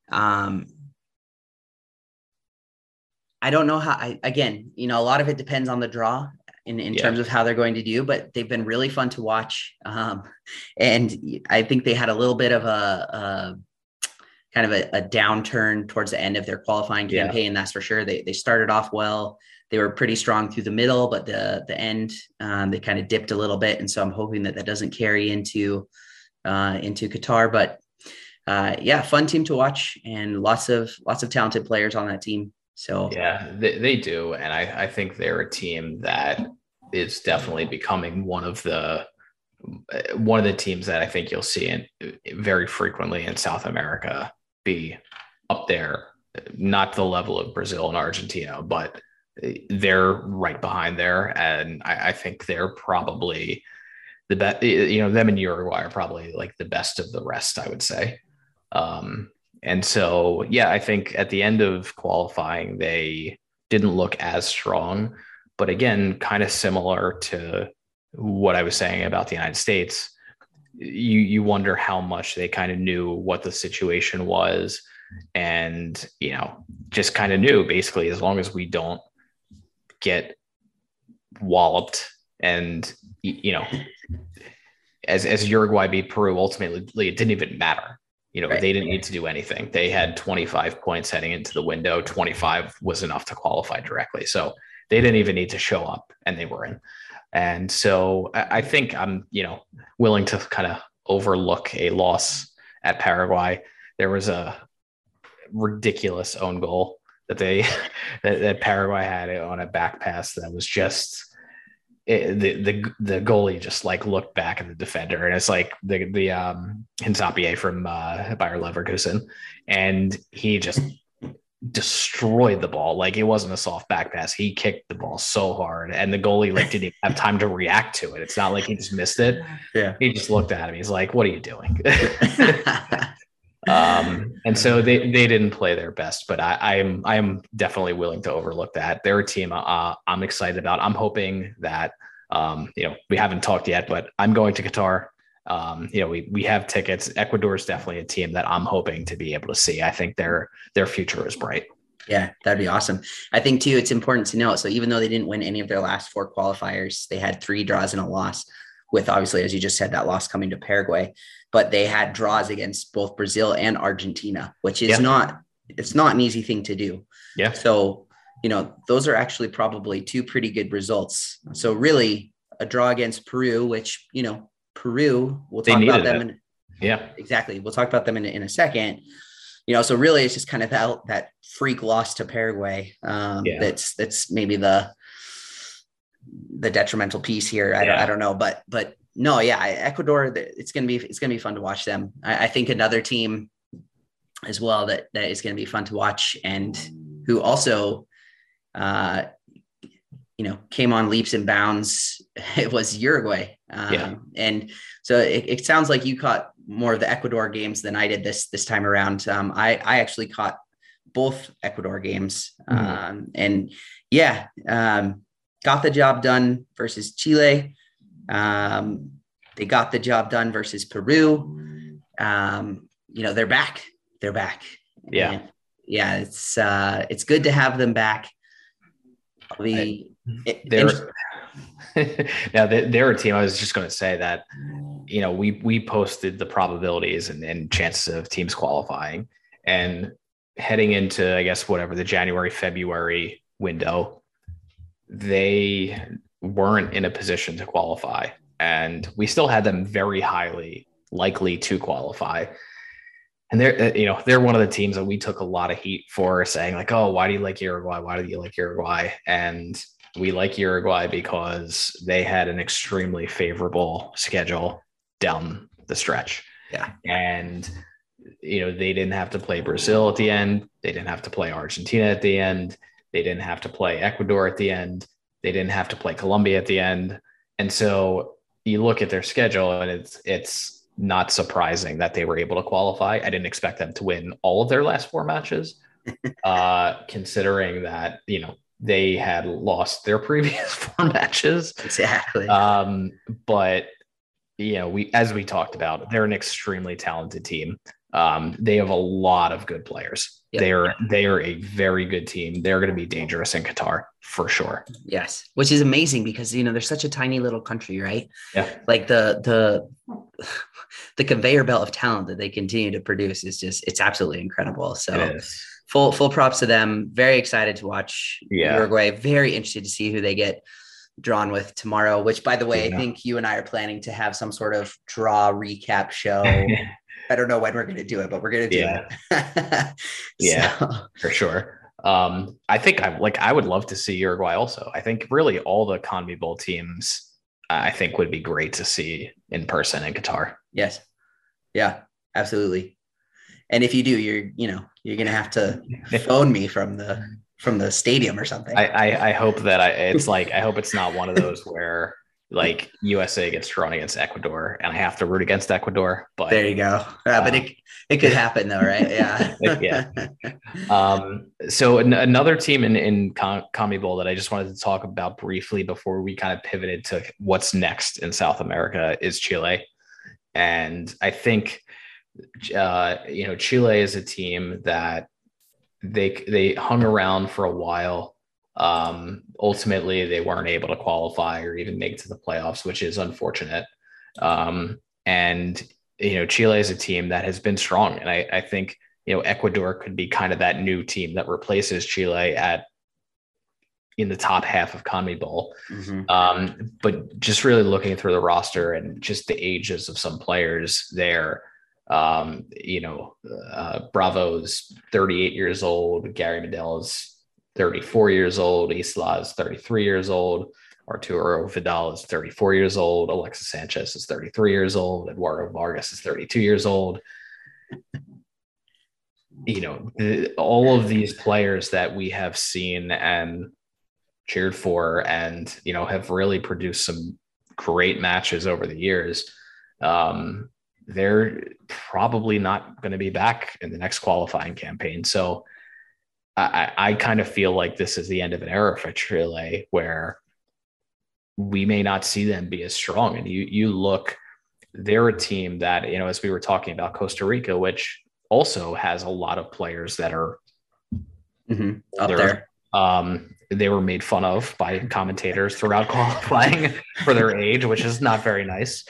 I don't know how, again, a lot of it depends on the draw in terms of how they're going to do, but they've been really fun to watch. And I think they had a little bit of a kind of a downturn towards the end of their qualifying campaign. That's for sure. They started off well. They were pretty strong through the middle, but the end, they kind of dipped a little bit. And so I'm hoping that doesn't carry into Qatar, but fun team to watch, and lots of talented players on that team. So yeah, they do. And I think they're a team that is definitely becoming one of the teams that I think you'll see in very frequently in South America be up there, not the level of Brazil and Argentina, but they're right behind there. And I think they're probably the best, them and Uruguay are probably like the best of the rest, I would say. And so, I think at the end of qualifying, they didn't look as strong, but again, kind of similar to what I was saying about the United States. You wonder how much they kind of knew what the situation was, and, just kind of knew basically, as long as we don't get walloped, and, as Uruguay beat Peru, ultimately it didn't even matter. Right. They didn't need to do anything. They had 25 points heading into the window. 25 was enough to qualify directly. So they didn't even need to show up, and they were in. And so I think I'm, willing to kind of overlook a loss at Paraguay. There was a ridiculous own goal that that Paraguay had on a back pass that was just the goalie just like looked back at the defender, and it's like the Hincapié from Bayer Leverkusen, and he just destroyed the ball. Like, it wasn't a soft back pass. He kicked the ball so hard, and the goalie didn't even have time to react to it. It's not like he just missed it. Yeah, he just looked at him. He's like, "What are you doing?" And so they didn't play their best, but I am definitely willing to overlook that. They're a team I'm excited about. I'm hoping that we haven't talked yet, but I'm going to Qatar. We have tickets. Ecuador is definitely a team that I'm hoping to be able to see. I think their future is bright. Yeah, that'd be awesome. I think too, it's important to note. So even though they didn't win any of their last 4 qualifiers, they had 3 draws and a loss, with, obviously, as you just said, that loss coming to Paraguay, but they had draws against both Brazil and Argentina, which is it's not an easy thing to do. Yeah. So, those are actually probably 2 pretty good results. So really a draw against Peru, which, Peru, we'll talk about them. Exactly. We'll talk about them in a second. So really it's just kind of that freak loss to Paraguay. That's maybe the detrimental piece here. I don't know, but no, Ecuador, it's going to be fun to watch them. I think another team as well that is going to be fun to watch, and who also, came on leaps and bounds. It was Uruguay. And so it sounds like you caught more of the Ecuador games than I did this time around. I actually caught both Ecuador games. Got the job done versus Chile. They got the job done versus Peru. They're back. Yeah. And it's good to have them back. They're a team. I was just going to say that, we posted the probabilities and chances of teams qualifying, and heading into, I guess, whatever the January, February window, they weren't in a position to qualify, and we still had them very highly likely to qualify. And they're one of the teams that we took a lot of heat for, saying like, "Oh, why do you like Uruguay? Why do you like Uruguay?" And we like Uruguay because they had an extremely favorable schedule down the stretch. Yeah. And, they didn't have to play Brazil at the end. They didn't have to play Argentina at the end. They didn't have to play Ecuador at the end. They didn't have to play Colombia at the end. And so you look at their schedule, and it's not surprising that they were able to qualify. I didn't expect them to win all of their last 4 matches, considering that, they had lost their previous 4 matches. Exactly. But as we talked about, they're an extremely talented team. They have a lot of good players. Yep. They are a very good team. They're going to be dangerous in Qatar for sure. Yes, which is amazing because they're such a tiny little country, right? Yeah. Like the conveyor belt of talent that they continue to produce it's absolutely incredible. So full props to them. Very excited to watch Uruguay. Very interested to see who they get drawn with tomorrow, which, by the way, I think you and I are planning to have some sort of draw recap show. I don't know when we're going to do it, but we're going to do it. For sure. I think I would love to see Uruguay also. I think really all the CONMEBOL teams, I think would be great to see in person in Qatar. Yes. Yeah, absolutely. And if you do, you're going to have to phone me from the stadium or something. I hope that I hope it's not one of those where like USA gets drawn against Ecuador and I have to root against Ecuador. But there you go. But it could happen though, right? Yeah. Yeah. So another team in CONMEBOL that I just wanted to talk about briefly before we kind of pivoted to what's next in South America is Chile. And I think, Chile is a team that they hung around for a while. Ultimately, they weren't able to qualify or even make it to the playoffs, which is unfortunate. And Chile is a team that has been strong, and I think Ecuador could be kind of that new team that replaces Chile in the top half of CONMEBOL. Mm-hmm. But just really looking through the roster and just the ages of some players there. Bravo's 38 years old. Gary Medel is 34 years old. Isla is 33 years old. Arturo Vidal is 34 years old. Alexis Sanchez is 33 years old. Eduardo Vargas is 32 years old. All of these players that we have seen and cheered for and, have really produced some great matches over the years. They're probably not going to be back in the next qualifying campaign. So I kind of feel like this is the end of an era for Chile where we may not see them be as strong. And you look, they're a team that, as we were talking about Costa Rica, which also has a lot of players that are up there. They were made fun of by commentators throughout qualifying for their age, which is not very nice.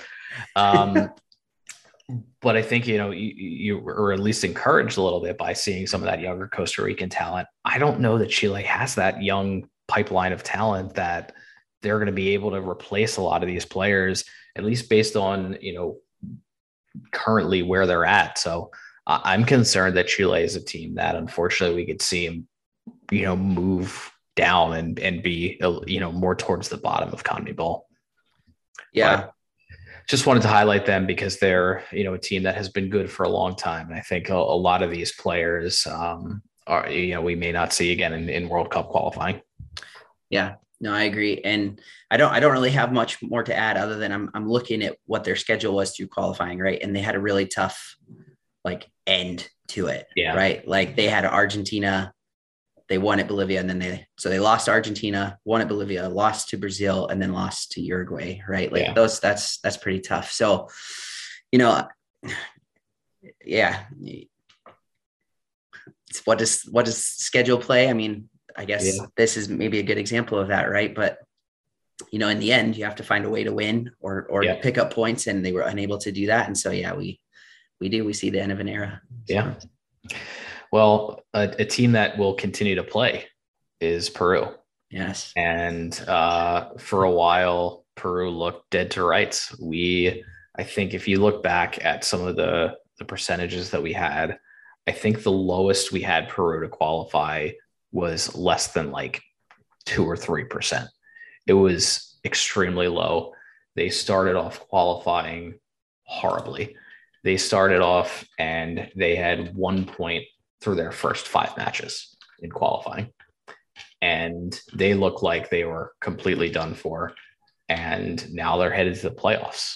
But I think, you were at least encouraged a little bit by seeing some of that younger Costa Rican talent. I don't know that Chile has that young pipeline of talent that they're going to be able to replace a lot of these players, at least based on, currently where they're at. So I'm concerned that Chile is a team that unfortunately we could see them, move down and be, more towards the bottom of CONMEBOL. Yeah. But just wanted to highlight them because they're, a team that has been good for a long time. And I think a lot of these players are, we may not see again in World Cup qualifying. Yeah, no, I agree. And I don't really have much more to add other than I'm looking at what their schedule was through qualifying. Right. And they had a really tough end to it. Yeah. Right. Like they had Argentina, they won at Bolivia, and then they lost to Argentina, won at Bolivia, lost to Brazil, and then lost to Uruguay, right? That's pretty tough. So, yeah. What does schedule play? I mean, I guess this is maybe a good example of that, right? But in the end, you have to find a way to win or pick up points, and they were unable to do that. And so, we see the end of an era. So. Yeah. Well, a team that will continue to play is Peru. Yes. And for a while, Peru looked dead to rights. I think if you look back at some of the percentages that we had, I think the lowest we had Peru to qualify was less than 2 or 3%. It was extremely low. They started off qualifying horribly. They started off and they had 1 point through their first 5 matches in qualifying. And they look like they were completely done for. And now they're headed to the playoffs.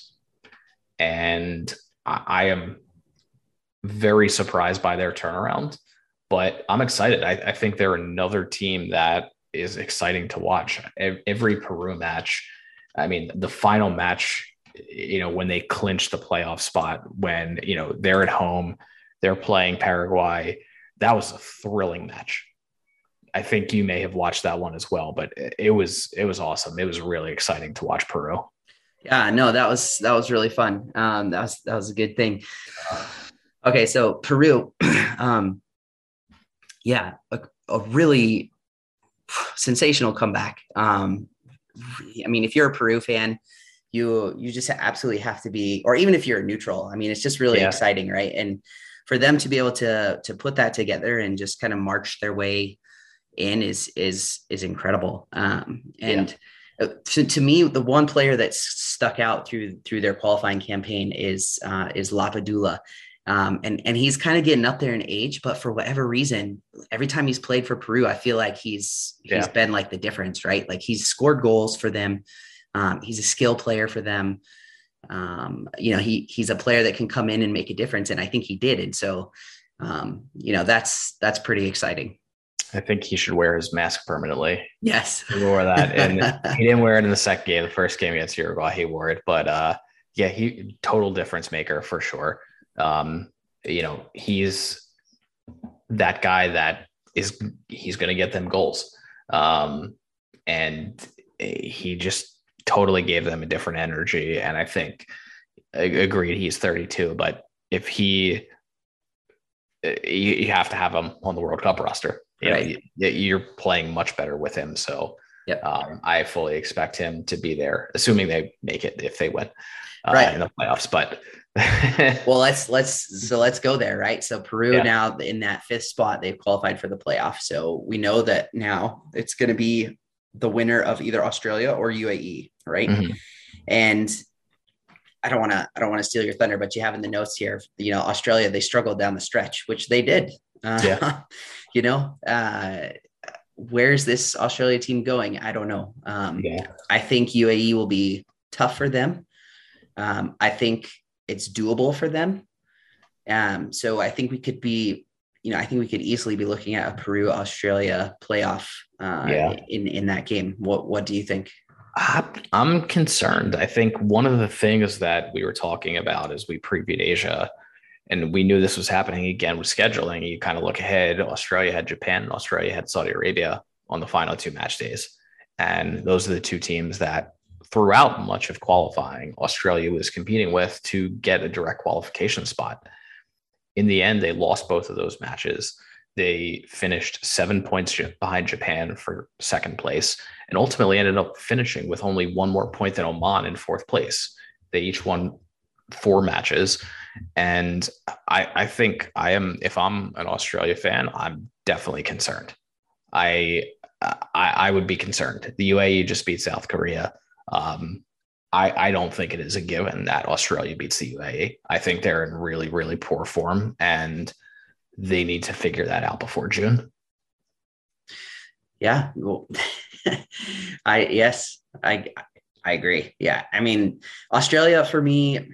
And I am very surprised by their turnaround. but I'm excited. I think they're another team that is exciting to watch. Every Peru match, I mean, the final match, when they clinch the playoff spot, when, they're at home, they're playing Paraguay, that was a thrilling match. I think you may have watched that one as well, but it was awesome. It was really exciting to watch Peru. Yeah, no, that was really fun. That was a good thing. Okay, so Peru, yeah, a really sensational comeback. I mean, if you're a Peru fan, you just absolutely have to be, or even if you're a neutral, I mean, it's just really exciting, right? And for them to be able to put that together and just kind of march their way in is incredible. To me, the one player that's stuck out through their qualifying campaign is Lapadula. And he's kind of getting up there in age, but for whatever reason, every time he's played for Peru, I feel like he's been like the difference, right? Like he's scored goals for them. He's a skill player for them. He's a player that can come in and make a difference. And I think he did. And so, that's pretty exciting. I think he should wear his mask permanently. Yes. He wore that. And he didn't wear it in the second game. The first game against Uruguay, he wore it. But he total difference maker for sure. He's that guy that he's going to get them goals. And he just totally gave them a different energy. And I think, agreed, he's 32, but if you have to have him on the World Cup roster. You're playing much better with him. So I fully expect him to be there, assuming they make it, if they win in the playoffs. But well, let's go there. Right. So Peru now in that 5th spot, they've qualified for the playoff. So we know that now it's going to be the winner of either Australia or UAE. Right. Mm-hmm. And I don't want to steal your thunder, but you have in the notes here, Australia, they struggled down the stretch, which they did. Where's this Australia team going? I don't know. I think UAE will be tough for them. I think it's doable for them. So I think we could be, I think we could easily be looking at a Peru-Australia playoff in that game. What do you think? I'm concerned. I think one of the things that we were talking about as we previewed Asia, and we knew this was happening again with scheduling. You kind of look ahead. Australia had Japan and Australia had Saudi Arabia on the final 2 match days. And those are the 2 teams that throughout much of qualifying, Australia was competing with to get a direct qualification spot. In the end, they lost both of those matches. They finished 7 points behind Japan for 2nd place and ultimately ended up finishing with only 1 more point than Oman in 4th place. They each won 4 matches. And I think if I'm an Australia fan, I'm definitely concerned. I would be concerned. The UAE just beat South Korea. I don't think it is a given that Australia beats the UAE. I think they're in really, really poor form and they need to figure that out before June. Yeah. Well, I agree. Yeah. I mean, Australia for me,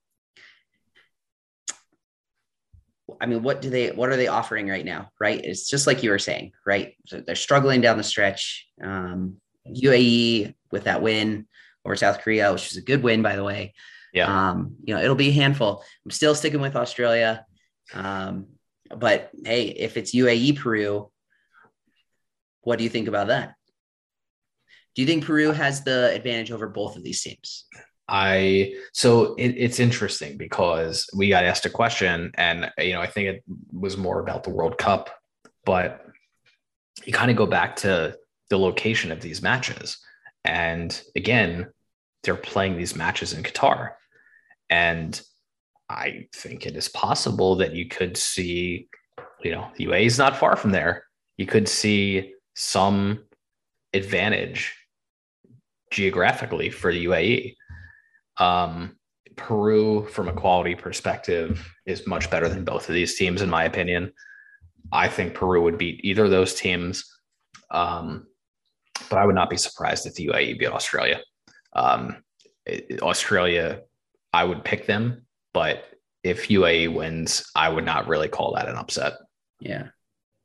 I mean, what are they offering right now? Right. It's just like you were saying, right? So they're struggling down the stretch. UAE with that win over South Korea, which was a good win, by the way. Yeah. It'll be a handful. I'm still sticking with Australia. But hey, if it's UAE Peru, what do you think about that? Do you think Peru has the advantage over both of these teams? It's interesting because we got asked a question and, I think it was more about the World Cup, but you kind of go back to the location of these matches. And again, they're playing these matches in Qatar. And I think it is possible that you could see, UAE is not far from there. You could see some advantage geographically for the UAE. Peru, from a quality perspective, is much better than both of these teams, in my opinion. I think Peru would beat either of those teams. But I would not be surprised if the UAE beat Australia. Australia, I would pick them, but if UAE wins, I would not really call that an upset. Yeah.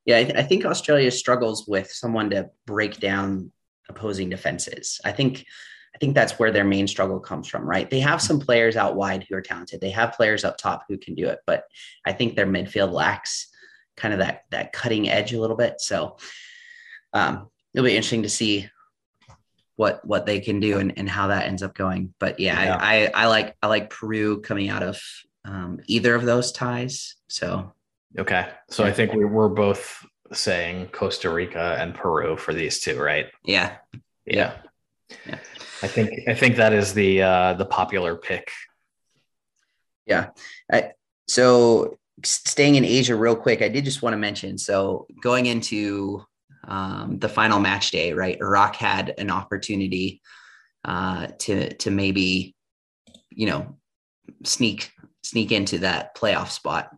Yeah, I think Australia struggles with someone to break down opposing defenses. I think that's where their main struggle comes from, right? They have some players out wide who are talented. They have players up top who can do it, but I think their midfield lacks kind of that cutting edge a little bit. So it'll be interesting to see what they can do and how that ends up going. But yeah. I like Peru coming out of either of those ties. So okay, so I think we're both saying Costa Rica and Peru for these two, right? Yeah. Yeah. I think that is the popular pick. Yeah. So staying in Asia real quick, I did just want to mention, so going into the final match day, right? Iraq had an opportunity to maybe, sneak into that playoff spot.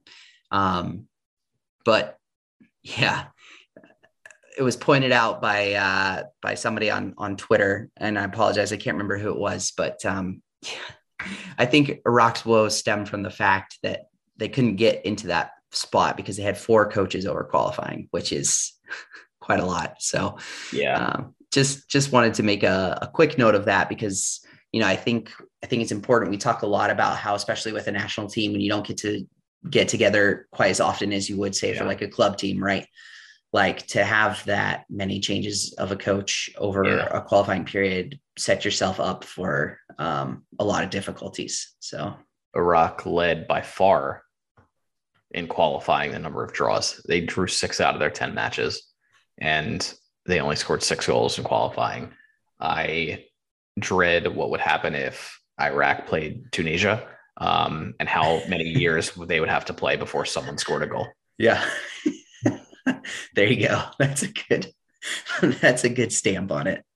But yeah, it was pointed out by somebody on Twitter, and I apologize, I can't remember who it was, but I think Iraq's woes stemmed from the fact that they couldn't get into that spot because they had 4 coaches over qualifying, which is quite a lot. So yeah, just wanted to make a quick note of that because, I think it's important. We talk a lot about how, especially with a national team, when you don't get together quite as often as you would say for like a club team, right? Like to have that many changes of a coach over a qualifying period, set yourself up for a lot of difficulties. So Iraq led by far in qualifying the number of draws. They drew 6 out of their 10 matches, and they only scored 6 goals in qualifying. I dread what would happen if Iraq played Tunisia, and how many years they would have to play before someone scored a goal. Yeah. There you go. That's a good stamp on it.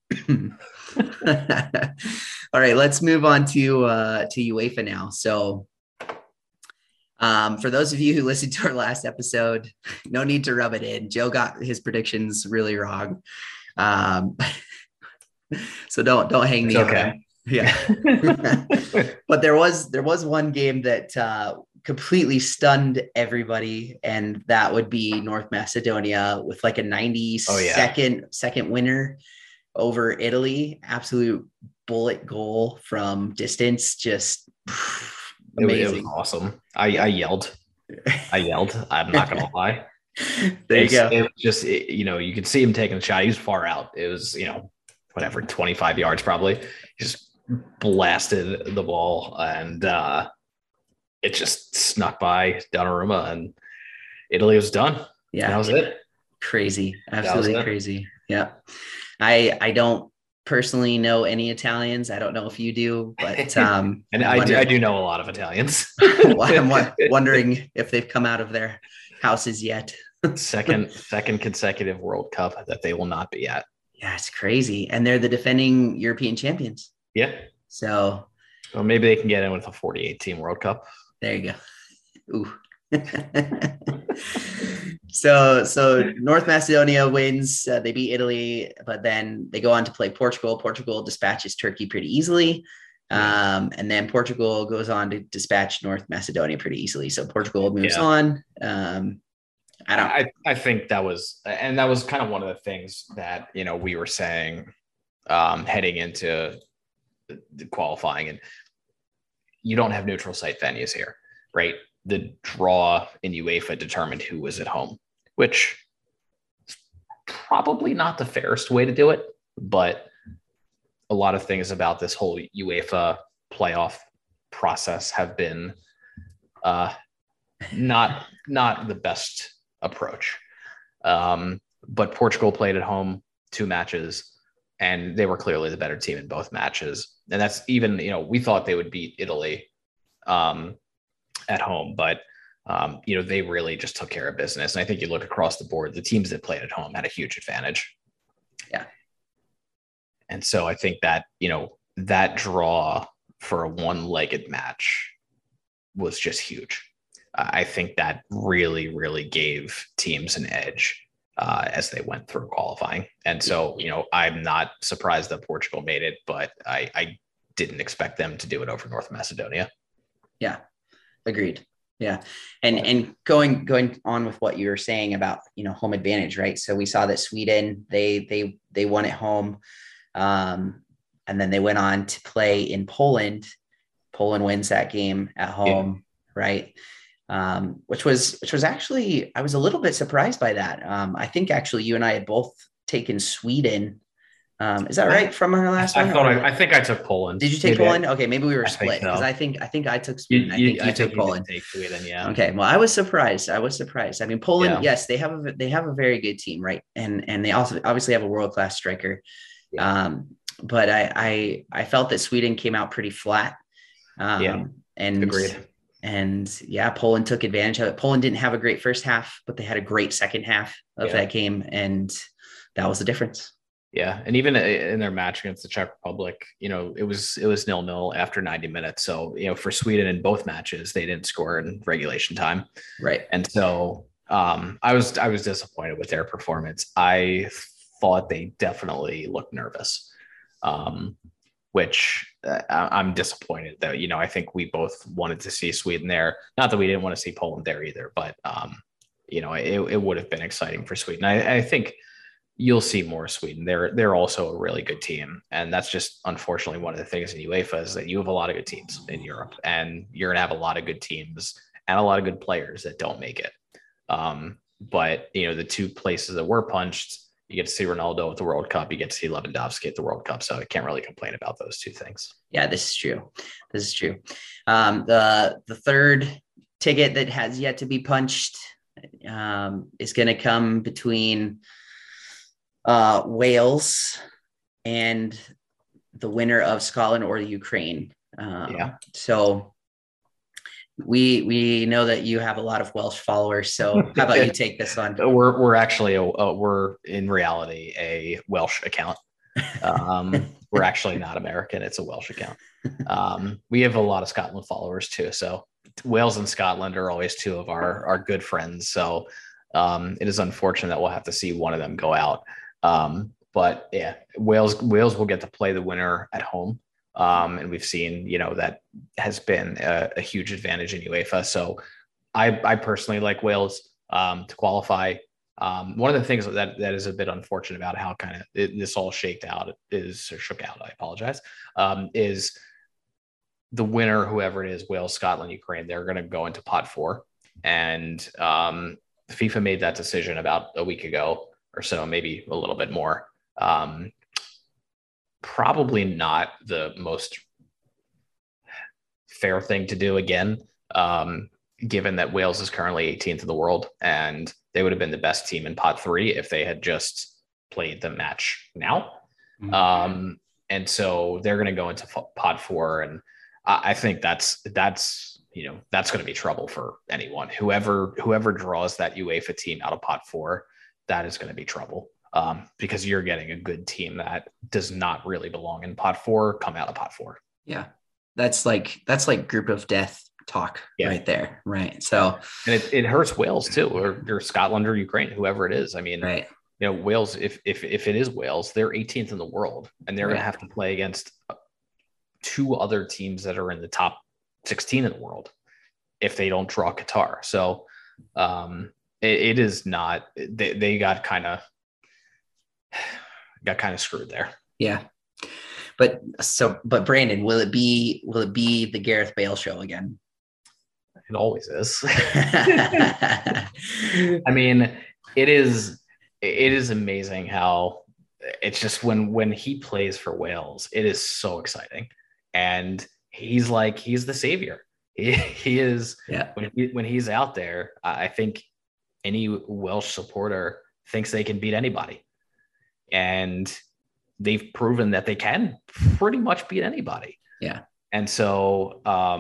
All right, let's move on to UEFA now. So for those of you who listened to our last episode, no need to rub it in. Joe got his predictions really wrong. So don't hang me on him. Yeah. But there was one game that completely stunned everybody, and that would be North Macedonia with like a 92nd winner over Italy. Absolute bullet goal from distance. Just amazing. It was awesome. I yelled. I'm not gonna lie. There you go. It just you could see him taking the shot. He was far out. It was 25 yards probably. Just blasted the ball, and it just snuck by Donnarumma, and Italy was done. Yeah, that was it. Crazy, absolutely crazy. Yeah, I don't personally know any Italians. I don't know if you do, but and I do know a lot of Italians. I'm wondering if they've come out of their houses yet. second consecutive World Cup that they will not be at. Yeah, it's crazy, and they're the defending European champions. Yeah. So maybe they can get in with a 48-team World Cup. There you go. Ooh. So North Macedonia wins. They beat Italy, but then they go on to play Portugal. Portugal dispatches Turkey pretty easily. And then Portugal goes on to dispatch North Macedonia pretty easily. So Portugal moves on. I think that was kind of one of the things that, we were saying heading into the qualifying, and you don't have neutral site venues here, right? The draw in UEFA determined who was at home, which is probably not the fairest way to do it, but a lot of things about this whole UEFA playoff process have been not the best approach. But Portugal played at home 2 matches, and they were clearly the better team in both matches. And that's even, we thought they would beat Italy at home, but they really just took care of business. And I think you look across the board, the teams that played at home had a huge advantage. Yeah. And so I think that, that draw for a one-legged match was just huge. I think that really, really gave teams an edge as they went through qualifying. And so, I'm not surprised that Portugal made it, but I didn't expect them to do it over North Macedonia. Yeah, agreed. Yeah. And going on with what you were saying about, home advantage, right? So we saw that Sweden, they won at home. And then they went on to play in Poland. Poland wins that game at home, right? Which was actually, I was a little bit surprised by that. I think actually you and I had both taken Sweden. Is that right from our last one? I think I took Poland. Did you take Poland? Okay, maybe we were split because so. I think I took Sweden. I think you took Poland. Take Sweden, yeah. Okay, well, I was surprised. I mean, Poland, yes, they have a very good team, right? And they also obviously have a world class striker. Yeah. But I felt that Sweden came out pretty flat. And agreed. And yeah, Poland took advantage of it. Poland didn't have a great first half, but they had a great second half of that game, and that was the difference. Yeah, and even in their match against the Czech Republic, it was 0-0 after 90 minutes. So, for Sweden in both matches, they didn't score in regulation time. Right. And so I was disappointed with their performance. I thought they definitely looked nervous, which I'm disappointed that, I think we both wanted to see Sweden there. Not that we didn't want to see Poland there either, but, it would have been exciting for Sweden. I think you'll see more Sweden. They're also a really good team. And that's just unfortunately one of the things in UEFA is that you have a lot of good teams in Europe, and you're going to have a lot of good teams and a lot of good players that don't make it. But, the two places that were punched, you get to see Ronaldo at the World Cup, you get to see Lewandowski at the World Cup. So I can't really complain about those two things. Yeah, this is true. The third ticket that has yet to be punched is going to come between Wales and the winner of Scotland or the Ukraine. So we know that you have a lot of Welsh followers. So how about you take this on? We're actually we're in reality a Welsh account. We're actually not American. It's a Welsh account. We have a lot of Scotland followers too. So Wales and Scotland are always two of our good friends. So it is unfortunate that we'll have to see one of them go out. But yeah, Wales will get to play the winner at home. And we've seen, that has been a huge advantage in UEFA. So I personally like Wales to qualify. One of the things that is a bit unfortunate about how kind of this all shook out. I apologize. Is the winner, whoever it is, Wales, Scotland, Ukraine, they're going to go into pot 4. And FIFA made that decision about a week ago or so, maybe a little bit more. Probably not the most fair thing to do again, given that Wales is currently 18th in the world, and they would have been the best team in pot 3 if they had just played the match now. Mm-hmm. And so they're going to go into pot 4, and I think that's going to be trouble for anyone. Whoever draws that UEFA team out of pot 4, that is going to be trouble. Because you're getting a good team that does not really belong in pot 4 come out of pot 4. Yeah. That's like group of death talk right there. Right. So, and it hurts Wales too, or Scotland or Ukraine, whoever it is. I mean, right. Wales, if it is Wales, they're 18th in the world, and they're going to have to play against 2 other teams that are in the top 16 in the world if they don't draw Qatar. So it is not, they got kind of screwed there. Yeah. But Brandon, will it be the Gareth Bale show again? It always is. I mean, it is amazing how it's just when he plays for Wales, it is so exciting. And he's the savior. He is. Yeah. When he's out there, I think any Welsh supporter thinks they can beat anybody. And they've proven that they can pretty much beat anybody. Yeah. And so,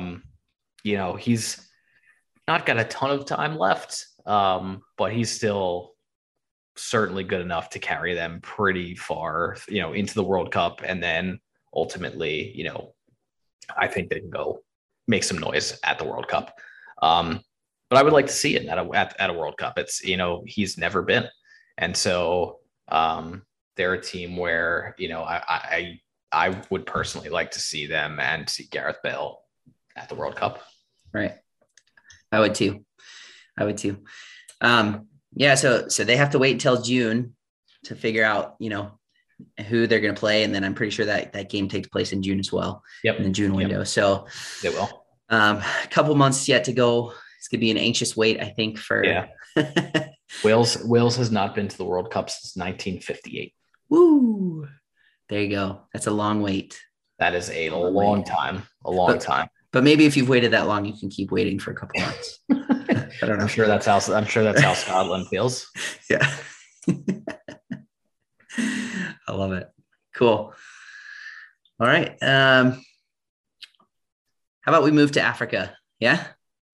he's not got a ton of time left, but he's still certainly good enough to carry them pretty far, into the World Cup. And then ultimately, I think they can go make some noise at the World Cup. But I would like to see it at a World Cup. It's, he's never been. And so, they're a team where, I would personally like to see them and see Gareth Bale at the World Cup. Right. I would too. I would too. Yeah. So they have to wait until June to figure out, who they're going to play. And then I'm pretty sure that game takes place in June as well. Yep. In the June window. Yep. So they will. a couple months yet to go. It's going to be an anxious wait, I think, for Wales has not been to the World Cup since 1958. Woo! There you go. That's a long wait. That is a long time. A long time. But maybe if you've waited that long, you can keep waiting for a couple months. I don't know. I'm sure that's how Scotland feels. Yeah. I love it. Cool. All right. How about we move to Africa? Yeah.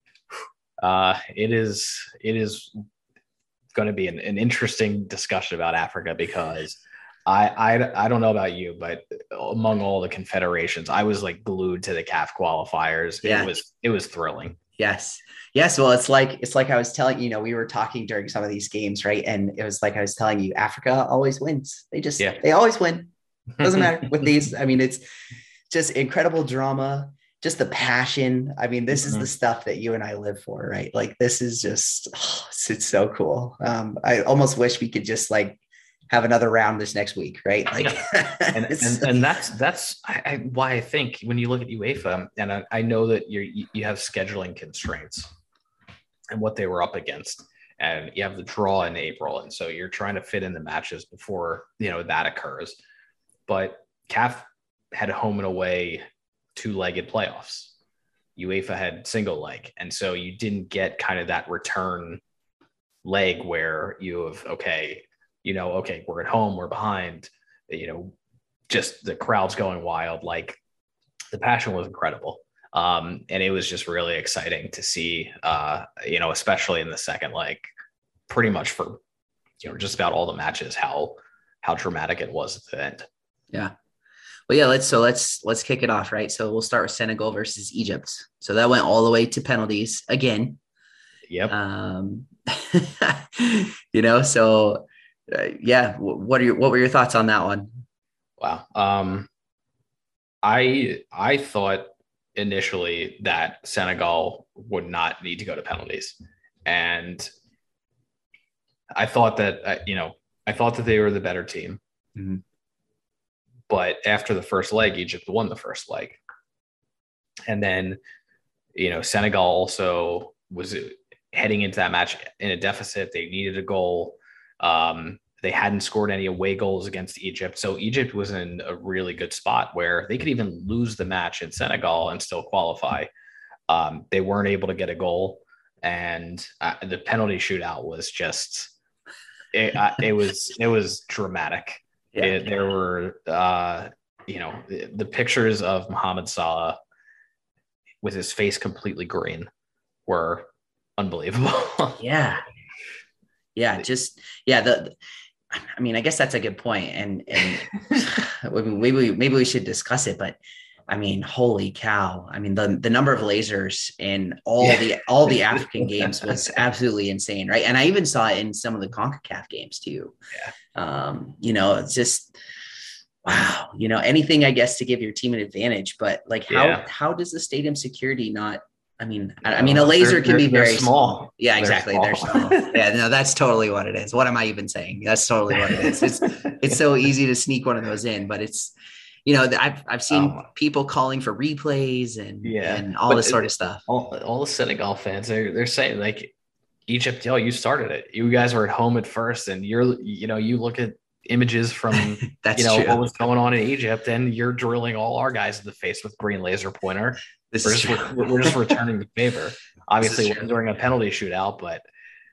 It is going to be an interesting discussion about Africa because I don't know about you, but among all the confederations, I was like glued to the CAF qualifiers. Yeah. It was thrilling. Yes. Well, it's like I was telling you, we were talking during some of these games, right? And it was like I was telling you, Africa always wins. They always win. Doesn't matter with these. I mean, it's just incredible drama, just the passion. I mean, this is the stuff that you and I live for, right? Like this is just, it's so cool. I almost wish we could just like have another round this next week, right? Like, and that's why I think when you look at UEFA, and I know that you have scheduling constraints and what they were up against, and you have the draw in April, and so you're trying to fit in the matches before that occurs. But CAF had home and away 2-legged playoffs. UEFA had single leg, and so you didn't get kind of that return leg where you have okay, we're at home, we're behind, just the crowd's going wild. Like the passion was incredible. And it was just really exciting to see, especially in the second leg, pretty much for, just about all the matches, how dramatic it was at the end. Yeah. Well, yeah, let's kick it off, right? So we'll start with Senegal versus Egypt. So that went all the way to penalties again. Yep. So yeah. What were your thoughts on that one? Wow. I thought initially that Senegal would not need to go to penalties. And I thought that, they were the better team. Mm-hmm. But after the first leg, Egypt won the first leg. And then, Senegal also was heading into that match in a deficit. They needed a goal. They hadn't scored any away goals against Egypt. So Egypt was in a really good spot where they could even lose the match in Senegal and still qualify. They weren't able to get a goal. And the penalty shootout was just, it was dramatic. Yeah. There were, the pictures of Mohamed Salah with his face completely green were unbelievable. Yeah. I guess that's a good point. And maybe we should discuss it, but I mean, holy cow. I mean, the number of lasers in all the African games was absolutely insane. Right. And I even saw it in some of the CONCACAF games too. Yeah. It's just, wow, anything, I guess, to give your team an advantage, but like how does the stadium security not, a laser can be very small. Yeah, exactly. They're small. Yeah, no, that's totally what it is. What am I even saying? That's totally what it is. It's so easy to sneak one of those in, but it's, I've seen people calling for replays and all this sort of stuff. All the Senegal fans, they're saying like, Egypt, you started it. You guys were at home at first, and you look at images from what was going on in Egypt, and you're drilling all our guys in the face with green laser pointer. We're just returning the favor. Obviously, during a penalty shootout, but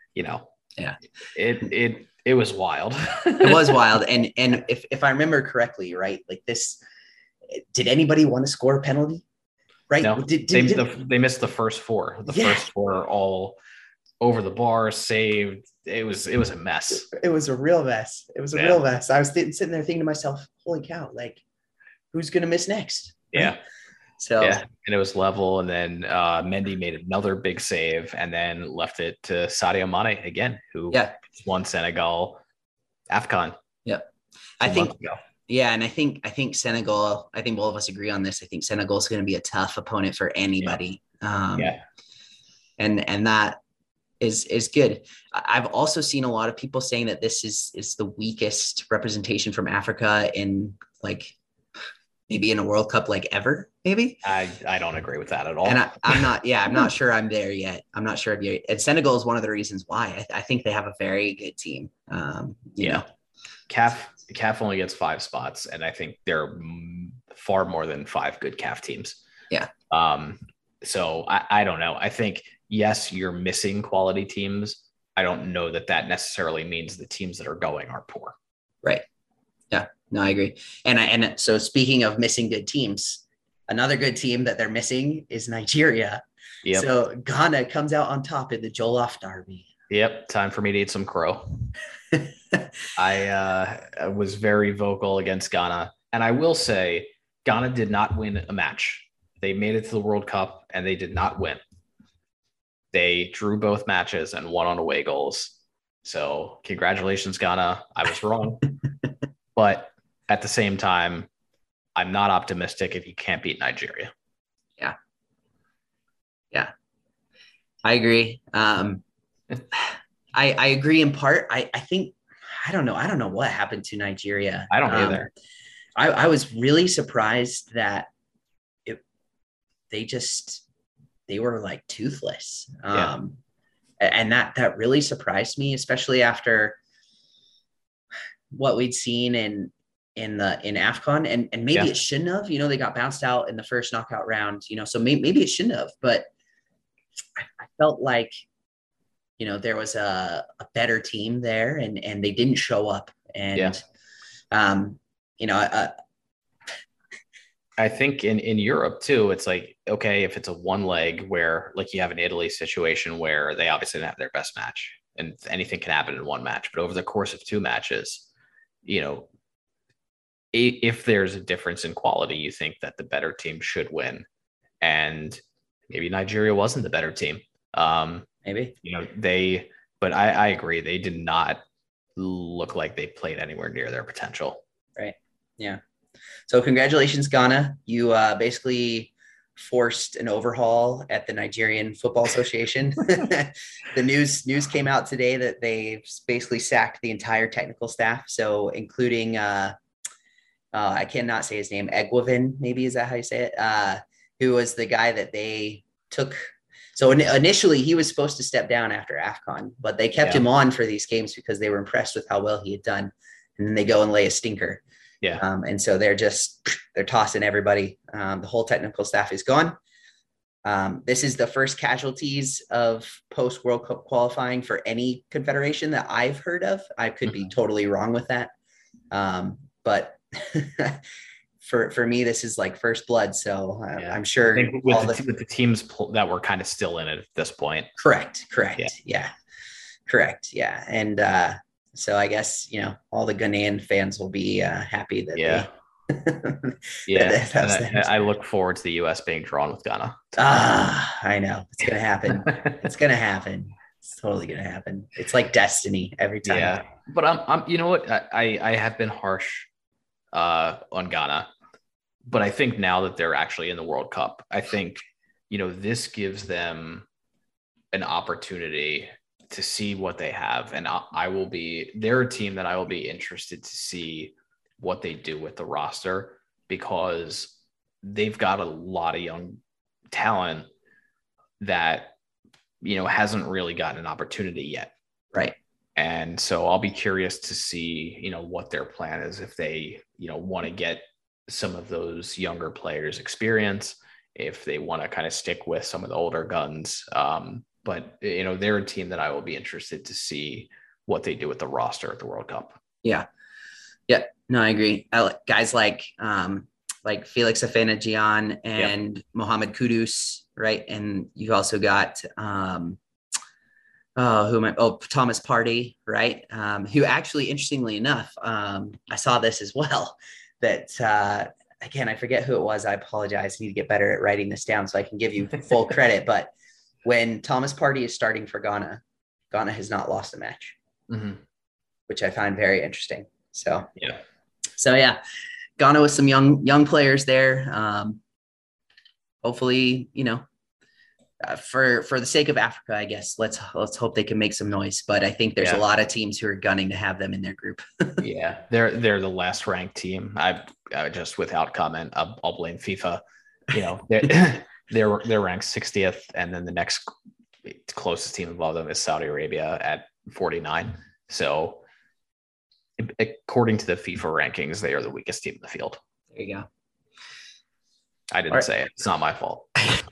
it was wild. It was wild, and if I remember correctly, right, like this, did anybody want to score a penalty? Right? No, they missed the first four. The first four are all over the bar, saved. It was a mess. It was a real mess. Real mess. I was sitting there thinking to myself, holy cow, like who's going to miss next? Right? Yeah. So, and it was level. And then Mendy made another big save and then left it to Sadio Mane again, who won Senegal AFCON. Yep. I think Senegal, I think both of us agree on this. I think Senegal is going to be a tough opponent for anybody. And that is good. I've also seen a lot of people saying that this is the weakest representation from Africa in like maybe in a World Cup like ever, maybe. I don't agree with that at all. And I'm not sure I'm there yet. I'm not sure. And Senegal is one of the reasons why. I think they have a very good team. You know, CAF only gets 5 spots, and I think there are far more than 5 good CAF teams. Yeah. So I don't know. I think, yes, you're missing quality teams. I don't know that necessarily means the teams that are going are poor. Right. Yeah. No, I agree. And so speaking of missing good teams, another good team that they're missing is Nigeria. Yep. So Ghana comes out on top in the Jollof Derby. Yep. Time for me to eat some crow. I was very vocal against Ghana. And I will say, Ghana did not win a match. They made it to the World Cup and they did not win. They drew both matches and won on away goals. So congratulations, Ghana. I was wrong. But at the same time, I'm not optimistic if you can't beat Nigeria. Yeah. Yeah. I agree. I agree in part. I think, I don't know what happened to Nigeria. I don't either. I was really surprised that they were like toothless. And that really surprised me, especially after what we'd seen in AFCON, and maybe it shouldn't have, they got bounced out in the first knockout round, so maybe it shouldn't have, but I felt like, there was a better team there and they didn't show up. And, I think in Europe too, it's like, okay, if it's a one leg where like you have an Italy situation where they obviously didn't have their best match and anything can happen in one match, but over the course of 2 matches, if there's a difference in quality, you think that the better team should win. And maybe Nigeria wasn't the better team. Maybe, but I agree. They did not look like they played anywhere near their potential. Right. Yeah. So congratulations, Ghana. You basically forced an overhaul at the Nigerian Football Association. The news came out today that they've basically sacked the entire technical staff. So including, I cannot say his name, Egwavin, maybe, is that how you say it? Who was the guy that they took. So initially he was supposed to step down after AFCON, but they kept him on for these games because they were impressed with how well he had done. And then they go and lay a stinker. Yeah. And so they're tossing everybody. The whole technical staff is gone. This is the first casualties of post World Cup qualifying for any confederation that I've heard of. I could be totally wrong with that. But for me, this is like first blood. So I'm sure with the teams that were kind of still in it at this point. Correct. Yeah. Correct. Yeah. And, so I guess, all the Ghanaian fans will be happy that I look forward to the U.S. being drawn with Ghana. I know. It's going to happen. It's going to happen. It's totally going to happen. It's like destiny every time. Yeah. But I'm you know what? I have been harsh on Ghana, but I think now that they're actually in the World Cup, I think, this gives them an opportunity to see what they have. And they're a team that I will be interested to see what they do with the roster, because they've got a lot of young talent that, hasn't really gotten an opportunity yet. Right. And so I'll be curious to see, what their plan is, if they, want to get some of those younger players experience, if they want to kind of stick with some of the older guns. But, they're a team that I will be interested to see what they do with the roster at the World Cup. Yeah. Yeah. No, I agree. Guys like Felix Afena-Gyan and Mohamed Kudus, right? And you've also got Thomas Partey, right? Who actually, interestingly enough, I saw this as well, that again, I forget who it was. I apologize. I need to get better at writing this down so I can give you full credit. But when Thomas Partey is starting for Ghana, Ghana has not lost a match, which I find very interesting. So Ghana with some young players there. Hopefully, For the sake of Africa, I guess let's hope they can make some noise. But I think there's a lot of teams who are gunning to have them in their group. Yeah, they're the last ranked team. I just without comment, I'll blame FIFA. You know, they're ranked 60th, and then the next closest team above them is Saudi Arabia at 49. So, according to the FIFA rankings, they are the weakest team in the field. There you go. I didn't say it. It's not my fault.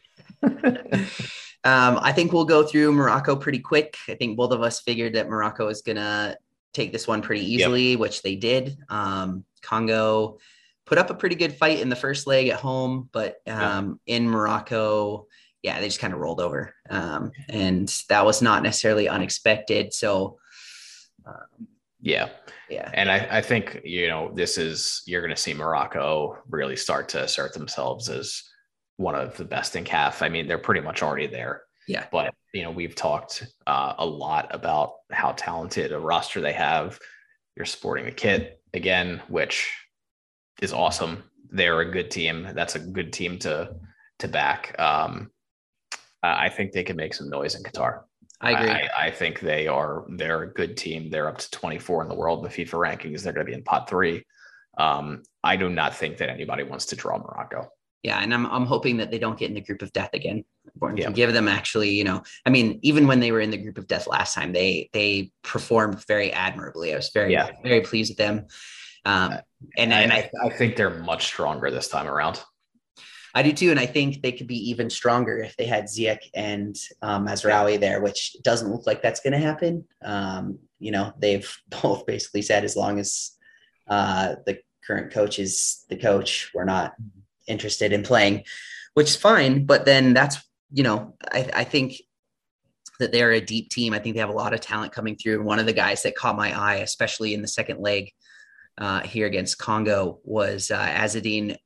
I think we'll go through Morocco pretty quick. I think both of us figured that Morocco is going to take this one pretty easily, which they did. Congo put up a pretty good fight in the first leg at home, but in Morocco, they just kind of rolled over. And that was not necessarily unexpected. So, yeah. And I think, you're going to see Morocco really start to assert themselves as one of the best in CAF. I mean, they're pretty much already there. Yeah. But, we've talked a lot about how talented a roster they have. You're sporting the kit again, which is awesome. They're a good team. That's a good team to back. I think they can make some noise in Qatar. I agree. I think they're a good team. They're up to 24 in the world in the FIFA rankings. They're going to be in pot 3. I do not think that anybody wants to draw Morocco. Yeah, and I'm hoping that they don't get in the group of death again. Give them actually, even when they were in the group of death last time, they performed very admirably. I was very pleased with them. And I think they're much stronger this time around. I do too, and I think they could be even stronger if they had Ziyech and Mazraoui there, which doesn't look like that's going to happen. They've both basically said as long as the current coach is the coach, we're not interested in playing, which is fine. But then that's, I think that they're a deep team. I think they have a lot of talent coming through. And one of the guys that caught my eye, especially in the second leg here against Congo, was Azzedine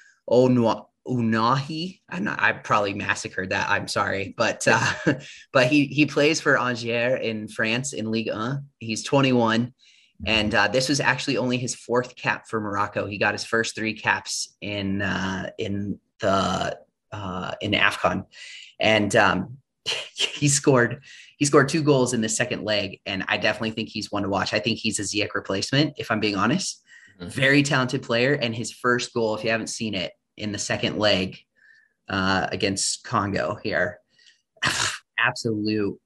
Ounahi. I probably massacred that. I'm sorry, but he plays for Angers in France in Ligue 1. He's 21, and this was actually only his 4th cap for Morocco. He got his first 3 caps in AFCON, and he scored 2 goals in the second leg, and I definitely think he's one to watch. I think he's a Ziyech replacement, if I'm being honest. Mm-hmm. Very talented player, and his first goal, if you haven't seen it, in the second leg against Congo here, absolute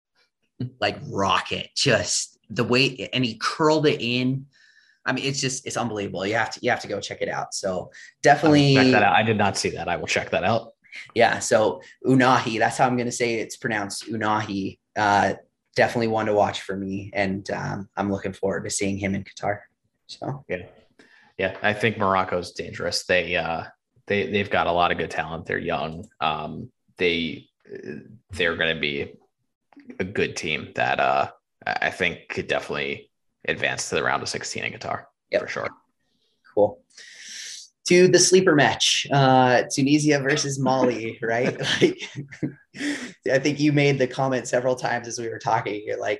rocket, just the way, and he curled it in. I mean, it's unbelievable. You have to go check it out. So definitely check that out. I did not see that. I will check that out. Yeah. So Ounahi, that's how I'm going to say it's pronounced, Ounahi. Definitely one to watch for me. And I'm looking forward to seeing him in Qatar. So, yeah. I think Morocco's dangerous. They've got a lot of good talent. They're young. They're going to be a good team that I think could definitely advance to the round of 16 in Qatar. For sure. Cool. To the sleeper match, Tunisia versus Mali, right? I think you made the comment several times as we were talking. You're like,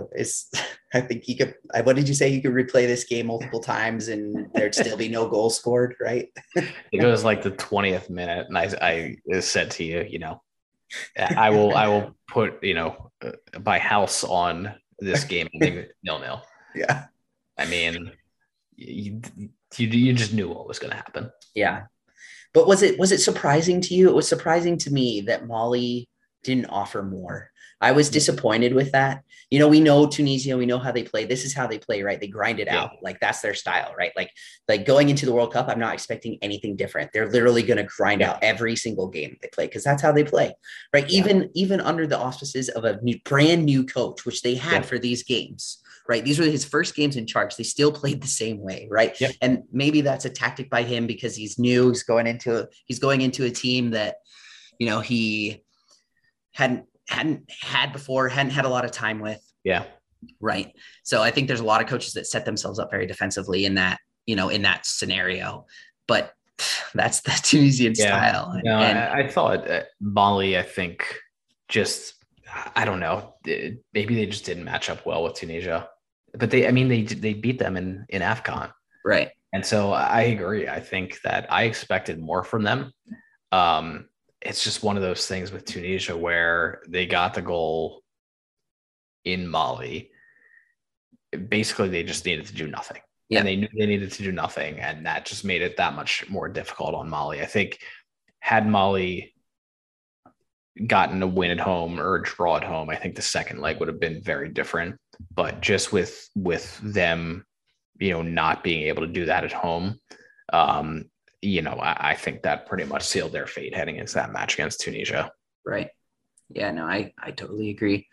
I think he could. What did you say? You could replay this game multiple times and there'd still be no goal scored, right? It was like the 20th minute, and I said to you, I will put my house on this game 0-0. Yeah, I mean, you just knew what was going to happen. Yeah. But was it surprising to you? It was surprising to me that Mali didn't offer more. I was disappointed with that. We know Tunisia, we know how they play. This is how they play, right? They grind it out. Like that's their style, right? Like going into the World Cup, I'm not expecting anything different. They're literally going to grind out every single game they play because that's how they play, right? Yeah. Even under the auspices of a brand new coach, which they had for these games, right? These were his first games in charge. They still played the same way, right? Yep. And maybe that's a tactic by him because he's new. He's going into a team that, he hadn't had before, hadn't had a lot of time with. Yeah. Right. So I think there's a lot of coaches that set themselves up very defensively in that, in that scenario, but that's the Tunisian style. No, I thought Mali, I think I don't know. Maybe they just didn't match up well with Tunisia, but they beat them in AFCON. Right. And so I agree. I think that I expected more from them. it's just one of those things with Tunisia where they got the goal in Mali. Basically, they just needed to do nothing. Yeah. And they knew they needed to do nothing. And that just made it that much more difficult on Mali. I think had Mali gotten a win at home or a draw at home, I think the second leg would have been very different. But just with them, not being able to do that at home, I think that pretty much sealed their fate heading into that match against Tunisia. Right. Yeah, no, I totally agree.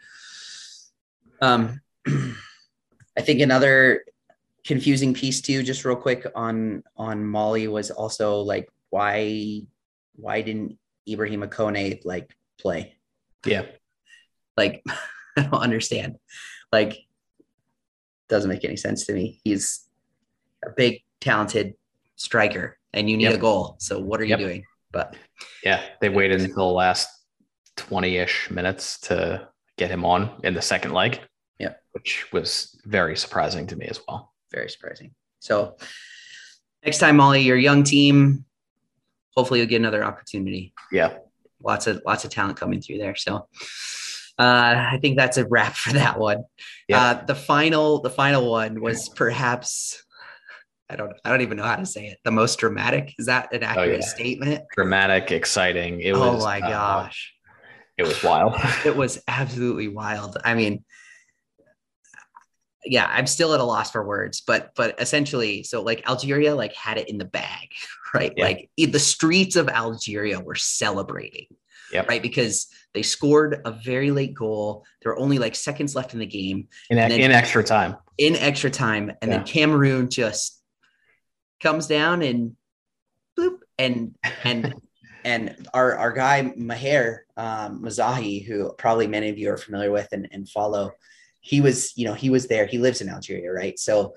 I think another confusing piece too, just real quick on Mali, was also like, why didn't Ibrahim Kone play? Yeah. I don't understand. Doesn't make any sense to me. He's a big, talented striker and you need a goal. So what are you doing? But yeah, they waited until the last 20-ish minutes to get him on in the second leg. Yeah. Which was very surprising to me as well. Very surprising. So next time, Mali, your young team, hopefully you'll get another opportunity. Yeah. Lots of talent coming through there. So I think that's a wrap for that one. Yeah. The final one was perhaps, I don't even know how to say it, the most dramatic. Is that an accurate statement? Dramatic, exciting. It was. Oh my gosh. It was wild. It was absolutely wild. I mean, yeah, I'm still at a loss for words, but essentially, so Algeria had it in the bag, right? Yeah. The streets of Algeria were celebrating, right? Because they scored a very late goal. There were only seconds left in the game. In extra time. In extra time. And then Cameroon just comes down and boop, and our guy Maher Mazahi, who probably many of you are familiar with and follow, he was there. He lives in Algeria, right? So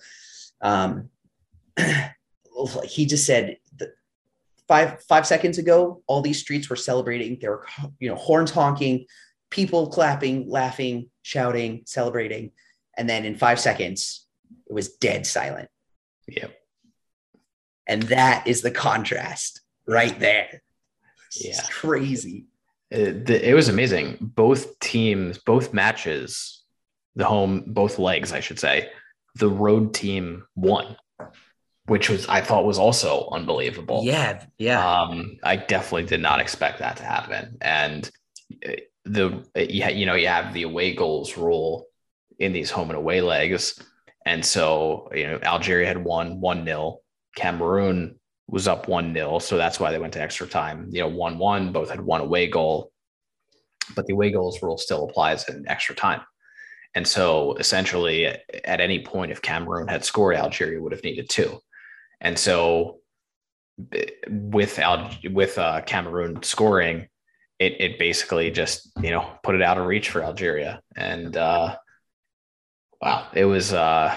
he just said that 5 seconds ago, all these streets were celebrating. There were, horns honking, people clapping, laughing, shouting, celebrating. And then in 5 seconds, it was dead silent. Yep. And that is the contrast right there. It's crazy. It was amazing. Both teams, both matches, both legs, I should say, the road team won, which I thought was also unbelievable. Yeah. I definitely did not expect that to happen. And you have the away goals rule in these home and away legs. And so, Algeria had won 1-0. Cameroon was up 1-0. So that's why they went to extra time, 1-1, both had one away goal, but the away goals rule still applies in extra time. And so essentially at any point, if Cameroon had scored, Algeria would have needed 2. And so with Cameroon scoring, it basically just, put it out of reach for Algeria. And wow, it was,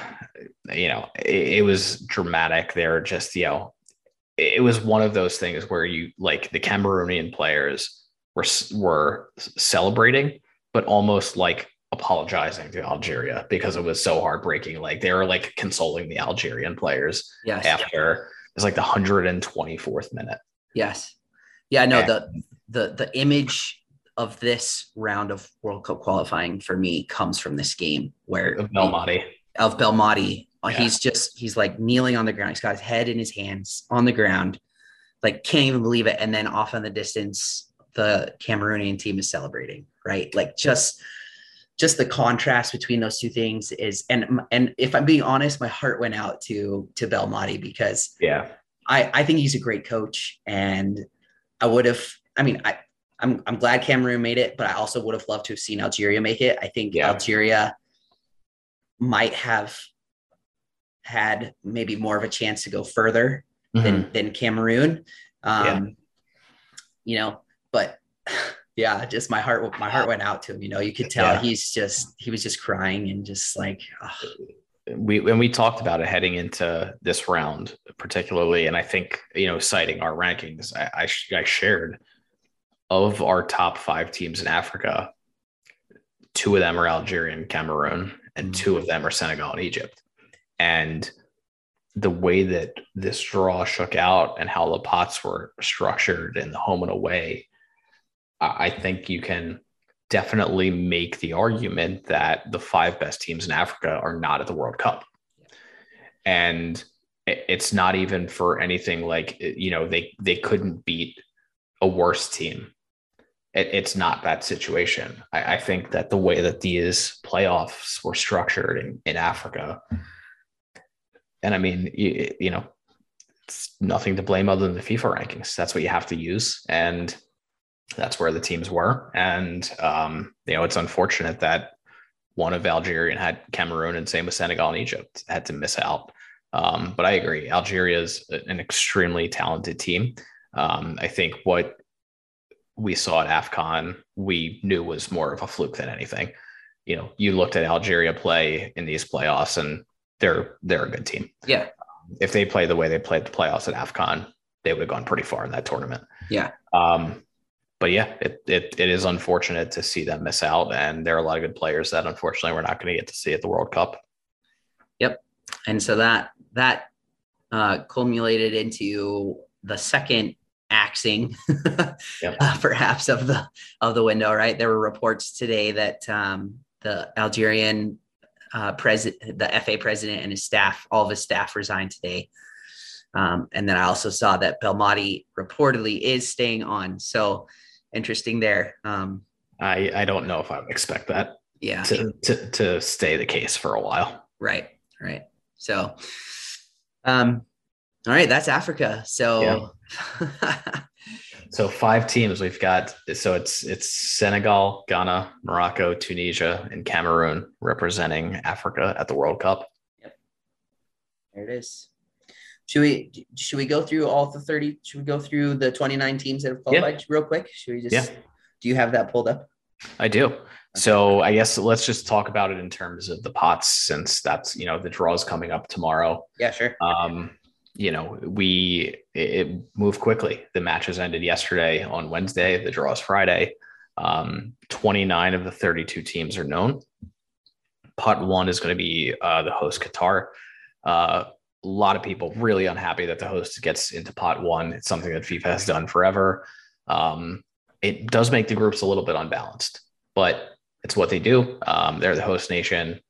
it was dramatic. They're just, it was one of those things where the Cameroonian players were celebrating, but almost apologizing to Algeria because it was so heartbreaking. They were consoling the Algerian players after it was the 124th minute. Yes. Yeah, no, the image of this round of World Cup qualifying for me comes from this game where of Belmadi. Yeah. He's kneeling on the ground. He's got his head in his hands on the ground, can't even believe it. And then off in the distance, the Cameroonian team is celebrating, right? Just the contrast between those two things is, and if I'm being honest, my heart went out to Belmadi because I think he's a great coach, and I'm glad Cameroon made it, but I also would have loved to have seen Algeria make it. I think Algeria might have had maybe more of a chance to go further than Cameroon. But yeah, just my heart went out to him. You could tell he was just crying and just we talked about it heading into this round particularly. And I think, citing our rankings, I shared of our top 5 teams in Africa, 2 of them are Algeria and Cameroon, and 2 of them are Senegal and Egypt. And the way that this draw shook out and how the pots were structured in the home and away, I think you can definitely make the argument that the 5 best teams in Africa are not at the World Cup. And it's not even for anything like, they couldn't beat a worse team. It's not that situation. I think that the way that these playoffs were structured in Africa, and I mean, it's nothing to blame other than the FIFA rankings. That's what you have to use. And that's where the teams were. And, it's unfortunate that one of Algeria had Cameroon, and same with Senegal and Egypt had to miss out. But I agree. Algeria is an extremely talented team. I think what we saw at AFCON, we knew was more of a fluke than anything. You looked at Algeria play in these playoffs, and they're a good team. Yeah. If they play the way they played the playoffs at AFCON, they would have gone pretty far in that tournament. Yeah. But yeah, it is unfortunate to see them miss out. And there are a lot of good players that unfortunately we're not going to get to see at the World Cup. Yep. And so that culminated into the second axing perhaps of the window, right? There were reports today that the Algerian the FA president and his staff, all of his staff, resigned today. And then I also saw that Belmadi reportedly is staying on. So interesting there. I don't know if I would expect that to stay the case for a while. Right. So all right, that's Africa. So So 5 teams we've got. So it's Senegal, Ghana, Morocco, Tunisia, and Cameroon representing Africa at the World Cup. Yep. There it is. Should we go through all the 30? Should we go through the 29 teams that have qualified real quick? Should we just do you have that pulled up? I do. Okay. So I guess let's just talk about it in terms of the pots, since that's, the draw is coming up tomorrow. Yeah, sure. It moved quickly. The matches ended yesterday on Wednesday. The draw is Friday. 29 of the 32 teams are known. Pot 1 is going to be the host Qatar. A lot of people really unhappy that the host gets into pot 1. It's something that FIFA has done forever. It does make the groups a little bit unbalanced, but it's what they do. They're the host nation.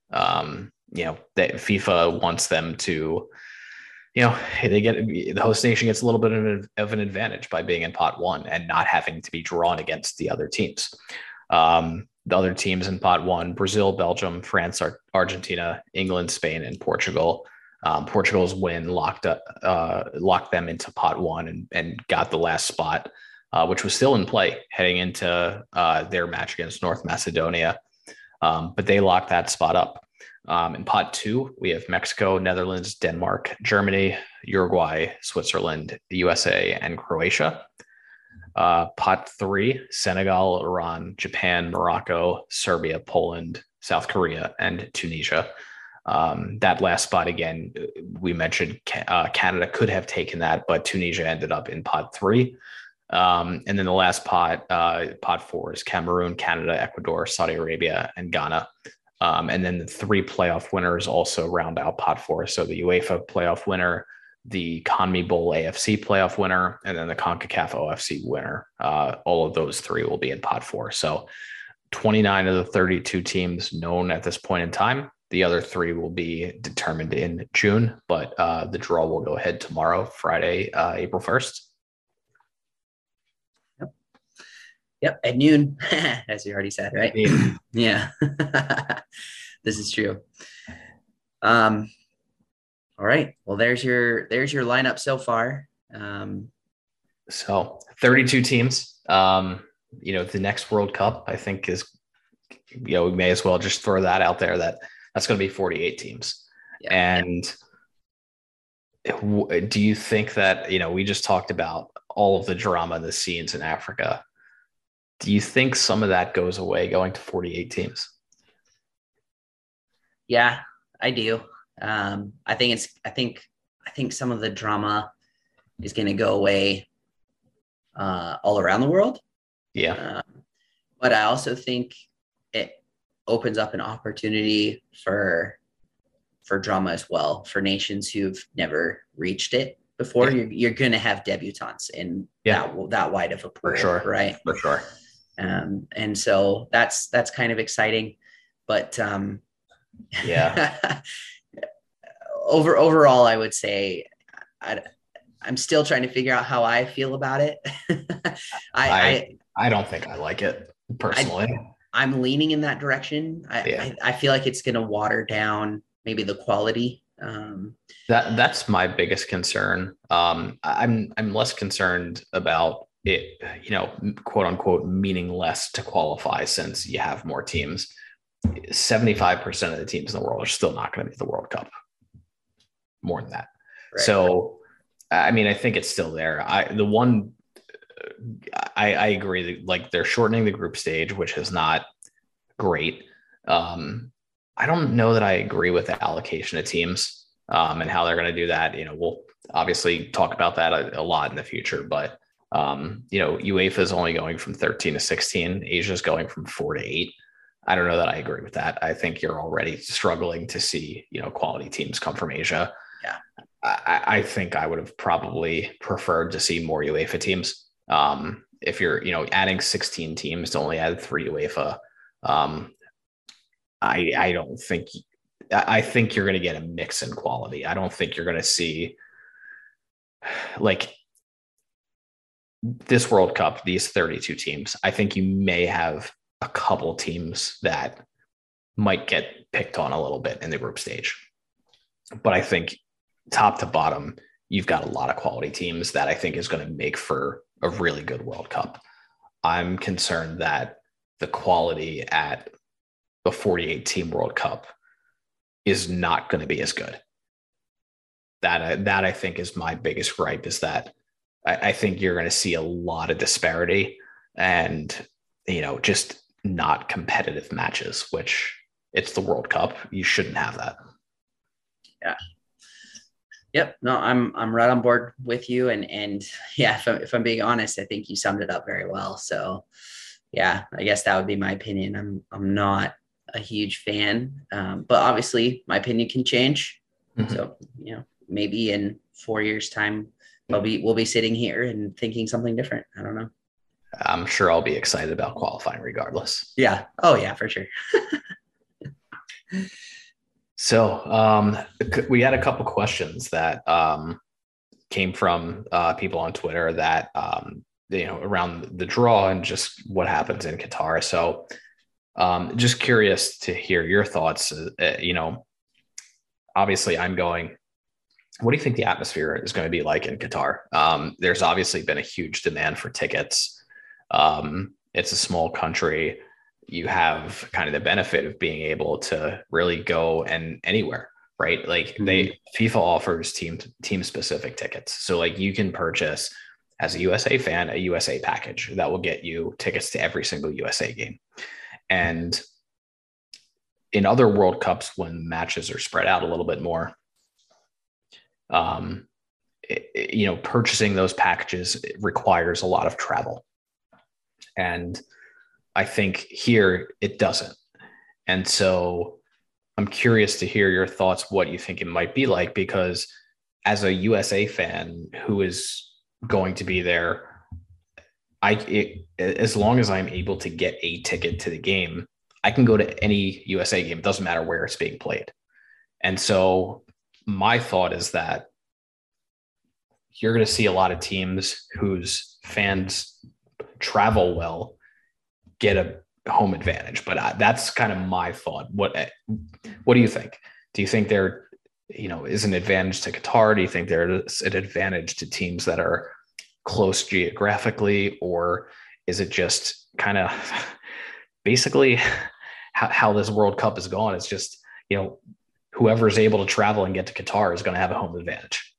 FIFA wants them to, the host nation gets a little bit of an advantage by being in pot 1 and not having to be drawn against the other teams. The other teams in pot 1, Brazil, Belgium, France, Argentina, England, Spain, and Portugal. Portugal's win locked them into pot 1 and got the last spot, which was still in play heading into their match against North Macedonia. But they locked that spot up. In pot 2, we have Mexico, Netherlands, Denmark, Germany, Uruguay, Switzerland, the USA, and Croatia. Pot 3, Senegal, Iran, Japan, Morocco, Serbia, Poland, South Korea, and Tunisia. That last spot, again, we mentioned Canada could have taken that, but Tunisia ended up in pot 3. And then the last pot 4 is Cameroon, Canada, Ecuador, Saudi Arabia, and Ghana. And then the 3 playoff winners also round out pot 4. So the UEFA playoff winner, the CONMEBOL AFC playoff winner, and then the CONCACAF OFC winner. All of those 3 will be in pot 4. So 29 of the 32 teams known at this point in time. The other 3 will be determined in June, but the draw will go ahead tomorrow, Friday, April 1st. Yep, at noon, as you already said, right? Yeah, this is true. All right. Well, there's your lineup so far. So 32 teams. The next World Cup, I think, is, we may as well just throw that out there. That's going to be 48 teams. Yeah. And do you think that, we just talked about all of the drama and the scenes in Africa. Do you think some of that goes away going to 48 teams? Yeah, I do. I think some of the drama is going to go away all around the world. Yeah. But I also think it opens up an opportunity for drama as well, for nations who've never reached it before. Yeah. You're going to have debutantes in that wide of a pool, for sure. Right? For sure. And so that's kind of exciting. But Yeah. overall, I would say I'm still trying to figure out how I feel about it. I I, I don't think I like it I, personally. I'm leaning in that direction. Yeah. I feel like it's going to water down maybe the quality. That's my biggest concern. I'm less concerned about it, quote unquote, meaning less to qualify since you have more teams. 75% of the teams in the world are still not going to be the World Cup. More than that. Right. So, I mean, I think it's still there. I agree that like they're shortening the group stage, which is not great. I don't know that I agree with the allocation of teams and how they're going to do that. We'll obviously talk about that a lot in the future, but UEFA is only going from 13 to 16. Asia is going from 4 to 8. I don't know that I agree with that. I think you're already struggling to see, quality teams come from Asia. Yeah. I think I would have probably preferred to see more UEFA teams. If you're, adding 16 teams to only add 3 UEFA, I don't think. I think you're going to get a mix in quality. I don't think you're going to see like this World Cup, these 32 teams. I think you may have a couple teams that might get picked on a little bit in the group stage. But I think top to bottom, you've got a lot of quality teams that I think is going to make for a really good World Cup. I'm concerned that the quality at the 48 team World Cup is not going to be as good. That I think is my biggest gripe, is that I think you're going to see a lot of disparity and, just not competitive matches, which it's the World Cup. You shouldn't have that. Yeah. Yep. No, I'm right on board with you. And yeah, if I'm being honest, I think you summed it up very well. So yeah, I guess that would be my opinion. I'm not a huge fan, but obviously my opinion can change. Mm-hmm. So, maybe in 4 years time, we'll be sitting here and thinking something different. I don't know. I'm sure I'll be excited about qualifying regardless. Yeah. Oh yeah, for sure. So we had a couple questions that came from people on Twitter that, around the draw and just what happens in Qatar. So just curious to hear your thoughts. Obviously I'm going, what do you think the atmosphere is going to be like in Qatar? There's obviously been a huge demand for tickets. It's a small country. You have kind of the benefit of being able to really go and anywhere, right? Like FIFA offers team specific tickets. So like you can purchase as a USA fan, a USA package that will get you tickets to every single USA game. And in other World Cups, when matches are spread out a little bit more, purchasing those packages requires a lot of travel. And I think here it doesn't. And so I'm curious to hear your thoughts, what you think it might be like, because as a USA fan who is going to be there, as long as I'm able to get a ticket to the game, I can go to any USA game. It doesn't matter where it's being played. And so my thought is that you're going to see a lot of teams whose fans travel well get a home advantage. But that's kind of my thought. What do you think? Do you think there, is an advantage to Qatar? Do you think there's an advantage to teams that are close geographically, or is it just kind of basically how this World Cup is going? It's just, whoever is able to travel and get to Qatar is going to have a home advantage.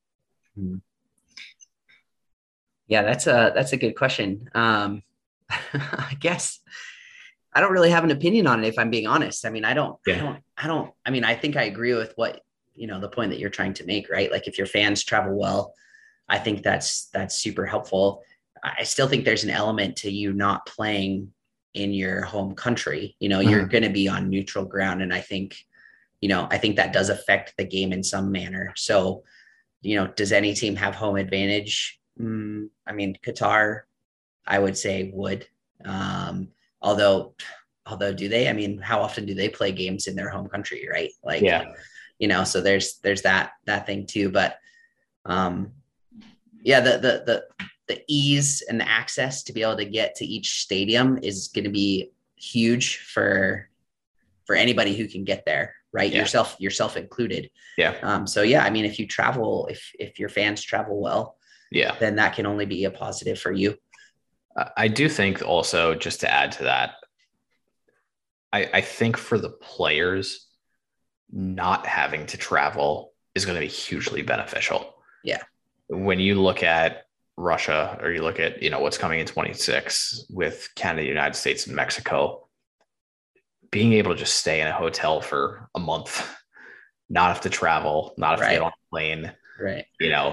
Yeah, that's a good question. I guess I don't really have an opinion on it, if I'm being honest. I mean, I think I agree with what, the point that you're trying to make, right? Like if your fans travel well, I think that's super helpful. I still think there's an element to you not playing in your home country. You're going to be on neutral ground. And I think that does affect the game in some manner. So, does any team have home advantage? I mean, Qatar, I would say would. Although do they? I mean, how often do they play games in their home country, right? Like, Yeah. So there's that thing too. But yeah, the ease and the access to be able to get to each stadium is going to be huge for anybody who can get there, right? Yeah. Yourself included. Yeah. So yeah, I mean, if you travel, if your fans travel well, Yeah. then that can only be a positive for you. I do think also, just to add to that, I think for the players, not having to travel is going to be hugely beneficial. Yeah. When you look at Russia, or you look at, what's coming in 26 with Canada, United States, and Mexico, being able to just stay in a hotel for a month, not have to travel, not have to get on a plane, right?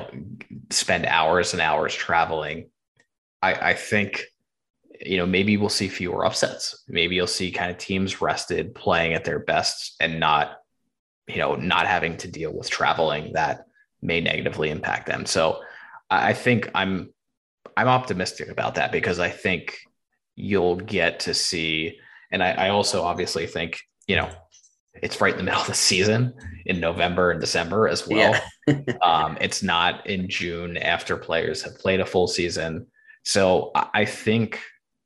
Spend hours and hours traveling. I think, maybe we'll see fewer upsets. Maybe you'll see kind of teams rested, playing at their best, and not having to deal with traveling that may negatively impact them. So I think I'm optimistic about that, because I think you'll get to see, and I also obviously think, it's right in the middle of the season in November and December as well. Yeah. It's not in June after players have played a full season. So I think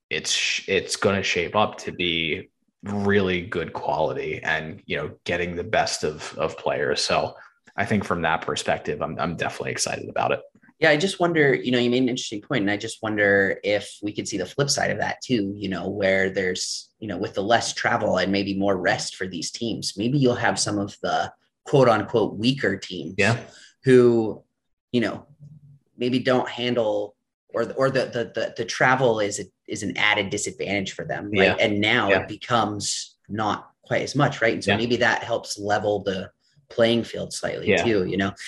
it's going to shape up to be really good quality, and, getting the best of players. So I think from that perspective, I'm definitely excited about it. Yeah, I just wonder, you made an interesting point, and I just wonder if we could see the flip side of that too, where there's, with the less travel and maybe more rest for these teams, maybe you'll have some of the quote unquote weaker teams, who, maybe don't handle, or the travel is an added disadvantage for them, right? And now it becomes not quite as much, right? And so maybe that helps level the playing field slightly too.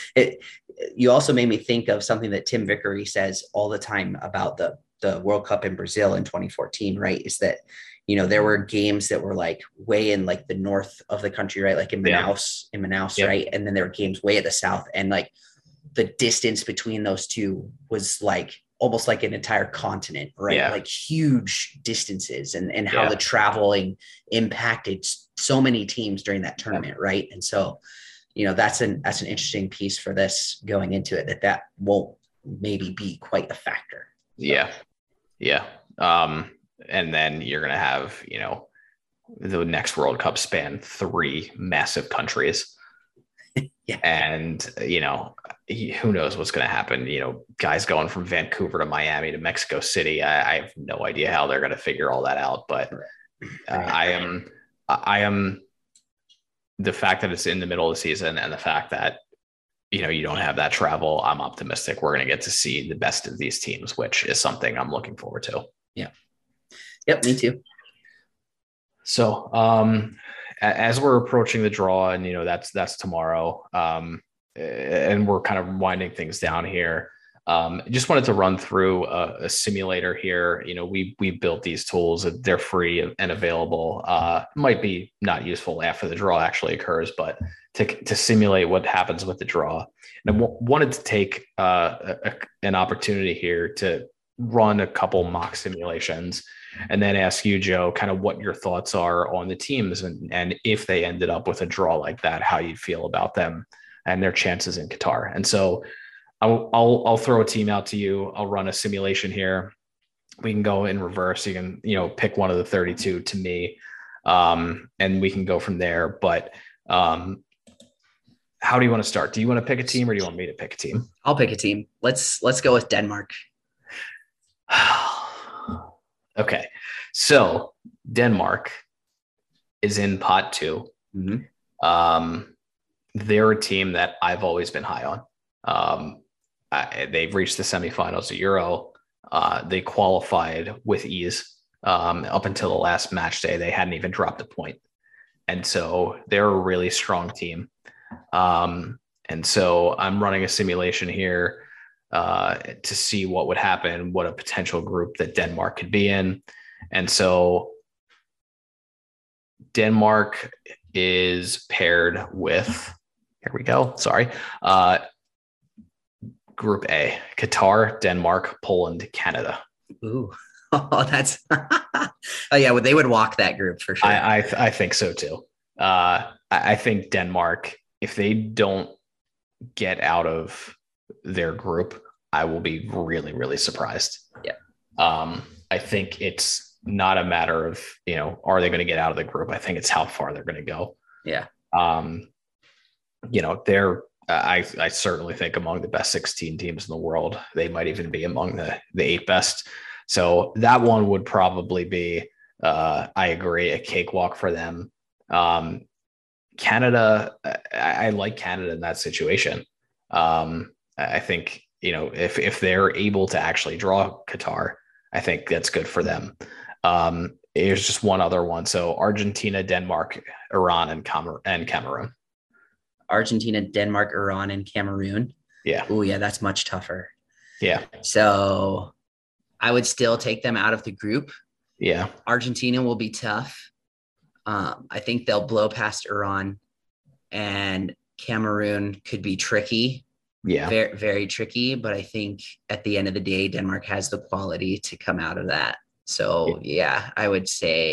You also made me think of something that Tim Vickery says all the time about the World Cup in Brazil in 2014, right? Is that, there were games that were like way in like the north of the country, right? Like in Manaus, right? And then there were games way at the south, and like the distance between those two was like almost like an entire continent, right? Like huge distances, and how the traveling impacted so many teams during that tournament, right? And so, that's an interesting piece for this going into it, that won't maybe be quite a factor. So. Yeah. And then you're going to have, the next World Cup span 3 massive countries. And, who knows what's going to happen? Guys going from Vancouver to Miami to Mexico City. I have no idea how they're going to figure all that out, but I am the fact that it's in the middle of the season, and the fact that, you don't have that travel, I'm optimistic we're going to get to see the best of these teams, which is something I'm looking forward to. Yeah. Yep. Me too. So, as we're approaching the draw, and, that's tomorrow, and we're kind of winding things down here. Just wanted to run through a simulator here. We built these tools. They're free and available. Might be not useful after the draw actually occurs, but to simulate what happens with the draw. And I wanted to take an opportunity here to run a couple mock simulations, and then ask you, Joe, kind of what your thoughts are on the teams, and if they ended up with a draw like that, how you feel about them and their chances in Qatar. And so I'll throw a team out to you. I'll run a simulation here. We can go in reverse. You can, pick one of the 32 to me, and we can go from there. But how do you want to start? Do you want to pick a team, or do you want me to pick a team? I'll pick a team. Let's go with Denmark. Okay. So Denmark is in pot 2. Mm-hmm. They're a team that I've always been high on. They've reached the semifinals of Euro. They qualified with ease. Up until the last match day, they hadn't even dropped a point. And so they're a really strong team. And so I'm running a simulation here to see what would happen, what a potential group that Denmark could be in. And so Denmark is paired with, here we go, sorry, Group A: Qatar, Denmark, Poland, Canada. Ooh, Oh, that's oh yeah, well, they would walk that group for sure. I think so too. I think Denmark, if they don't get out of their group, I will be really, really surprised. Yeah. I think it's not a matter of, are they going to get out of the group? I think it's how far they're going to go. Yeah. I certainly think among the best 16 teams in the world, they might even be among the 8 best. So that one would probably be, I agree, a cakewalk for them. Canada, I like Canada in that situation. I think, if they're able to actually draw Qatar, I think that's good for them. Here's just one other one. So Argentina, Denmark, Iran, and Cameroon. Argentina, Denmark, Iran, and Cameroon. Yeah. Oh, yeah, that's much tougher. Yeah. So I would still take them out of the group. Yeah. Argentina will be tough. I think they'll blow past Iran, and Cameroon could be tricky. Yeah. Very, very tricky. But I think at the end of the day, Denmark has the quality to come out of that. So yeah, I would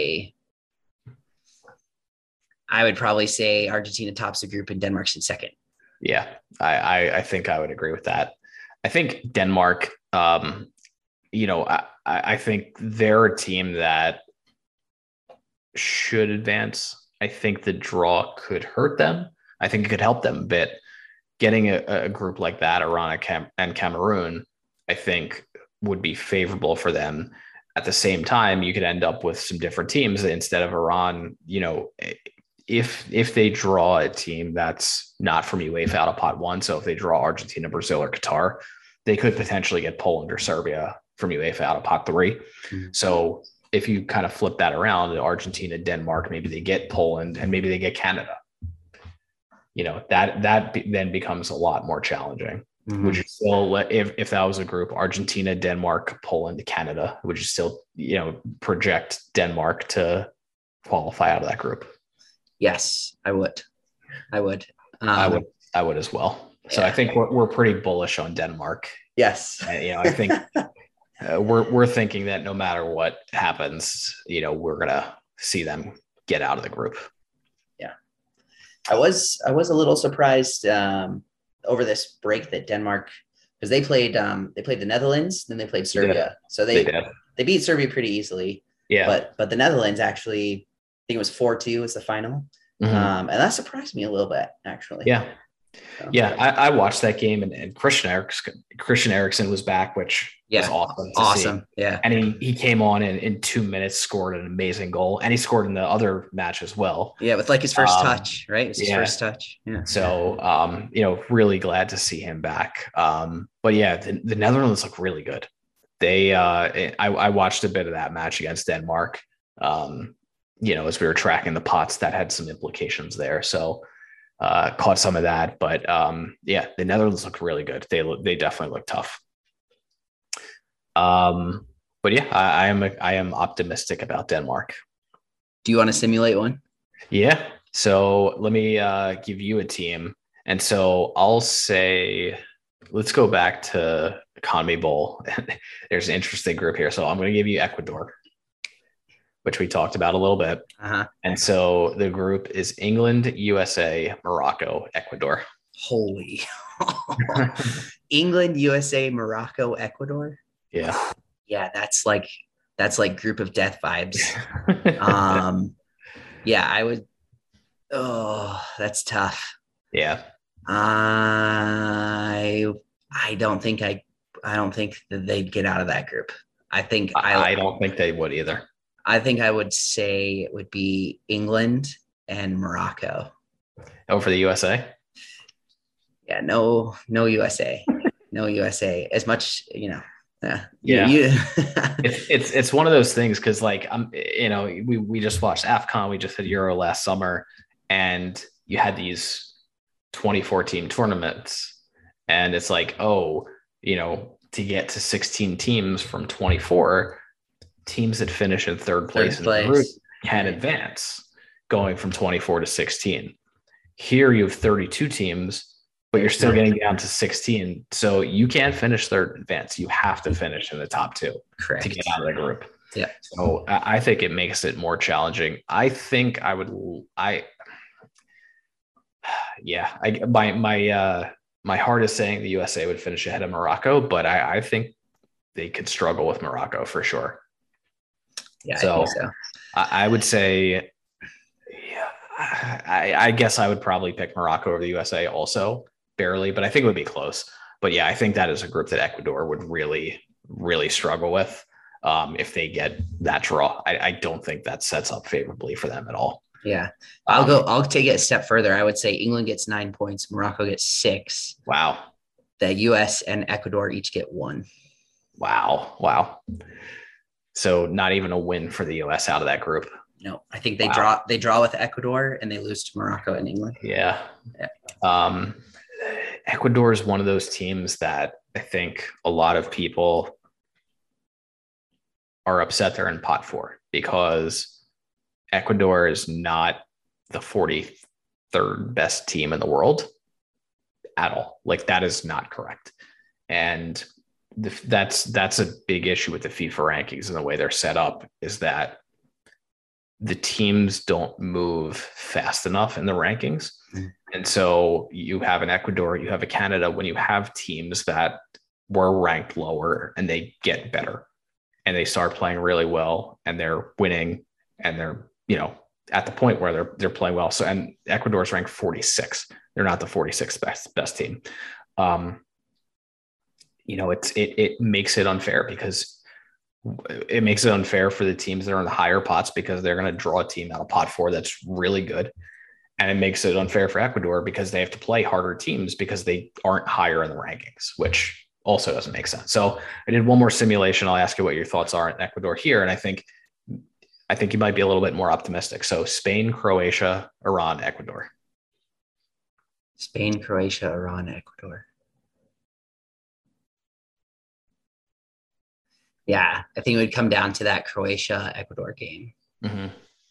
probably say Argentina tops the group and Denmark's in second. Yeah, I think I would agree with that. I think Denmark, I think they're a team that should advance. I think the draw could hurt them. I think it could help them a bit. Getting a group like that, Iran and Cameroon, I think would be favorable for them. At the same time, you could end up with some different teams instead of Iran. If they draw a team that's not from UEFA out of pot one, so if they draw Argentina, Brazil, or Qatar, they could potentially get Poland or Serbia from UEFA out of pot three. Mm-hmm. So if you kind of flip that around, Argentina, Denmark, maybe they get Poland and maybe they get Canada. That then becomes a lot more challenging. Mm-hmm. Would you still if that was a group, Argentina, Denmark, Poland, Canada, would you still, project Denmark to qualify out of that group? Yes, I would. I would as well. So yeah. I think we're pretty bullish on Denmark. Yes. I think we're thinking that no matter what happens, we're gonna see them get out of the group. Yeah, I was a little surprised over this break that Denmark, because they played the Netherlands, then they played Serbia, so they beat Serbia pretty easily. Yeah, but the Netherlands actually, I think it was 4-2 was the final. Mm-hmm. And that surprised me a little bit, actually. Yeah. So, yeah. I watched that game and Christian Eriksen was back, which was awesome. Awesome. Yeah. And he came on in 2 minutes, scored an amazing goal, and he scored in the other match as well. Yeah. With like his first touch, right? It was his first touch. Yeah. So, really glad to see him back. But yeah, the Netherlands look really good. I watched a bit of that match against Denmark. As we were tracking the pots, that had some implications there. So caught some of that. But the Netherlands look really good. They definitely look tough. But yeah, I am optimistic about Denmark. Do you want to simulate one? Yeah. So let me give you a team. And so I'll say, let's go back to Economy Bowl. There's an interesting group here. So I'm going to give you Ecuador, which we talked about a little bit. Uh-huh. And so the group is England, USA, Morocco, Ecuador. Holy. England, USA, Morocco, Ecuador. Yeah. Yeah, that's like group of death vibes. Yeah, I would. Oh, that's tough. Yeah. I don't think that they'd get out of that group. I don't think they would either. I think I would say it would be England and Morocco. Oh, for the USA? Yeah, no USA. No USA. As much, Yeah. It's one of those things because we just watched AFCON, we just had Euro last summer, and you had these 24-team tournaments, and it's like, to get to 16 teams from 24, teams that finish in third place in the group can advance, going from 24 to 16. Here you have 32 teams. but you're still getting down to 16. So you can't finish third in advance. You have to finish in the top two Correct. to get out of the group. Yeah. So I think it makes it more challenging. I think my heart is saying the USA would finish ahead of Morocco, but I think they could struggle with Morocco for sure. Yeah, so, I think so. I would say, I guess I would probably pick Morocco over the USA also, barely, but I think it would be close. But yeah, I think that is a group that Ecuador would really, really struggle with if they get that draw. I don't think that sets up favorably for them at all. Yeah. I'll take it a step further. I would say England gets 9 points. Morocco gets 6. Wow. The US and Ecuador each get 1. Wow. So not even a win for the US out of that group. No, I think they draw with Ecuador and they lose to Morocco and England. Yeah. Ecuador is one of those teams that I think a lot of people are upset they're in pot 4 because Ecuador is not the 43rd best team in the world at all. Like, that is not correct. And that's a big issue with the FIFA rankings and the way they're set up, is that the teams don't move fast enough in the rankings. And so you have an Ecuador, you have a Canada, when you have teams that were ranked lower and they get better and they start playing really well and they're winning and they're, at the point where they're playing well. So, and Ecuador's ranked 46. They're not the 46th best team. It makes it unfair because it makes it unfair for the teams that are in the higher pots because they're going to draw a team out of pot 4 that's really good. And it makes it unfair for Ecuador because they have to play harder teams because they aren't higher in the rankings, which also doesn't make sense. So I did one more simulation. I'll ask you what your thoughts are on Ecuador here. And I think you might be a little bit more optimistic. So Spain, Croatia, Iran, Ecuador. Spain, Croatia, Iran, Ecuador. Yeah, I think it would come down to that Croatia-Ecuador game. Mm-hmm.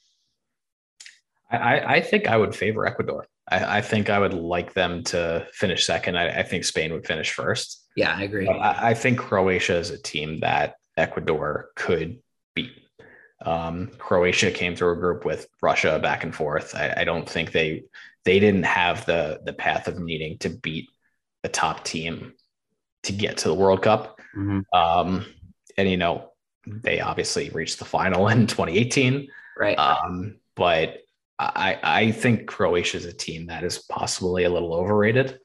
I think I would favor Ecuador. I think I would like them to finish second. I think Spain would finish first. Yeah, I agree. I think Croatia is a team that Ecuador could beat. Croatia came through a group with Russia back and forth. I don't think they didn't have the path of needing to beat a top team to get to the World Cup. Mm-hmm. And, they obviously reached the final in 2018. Right. But I think Croatia is a team that is possibly a little overrated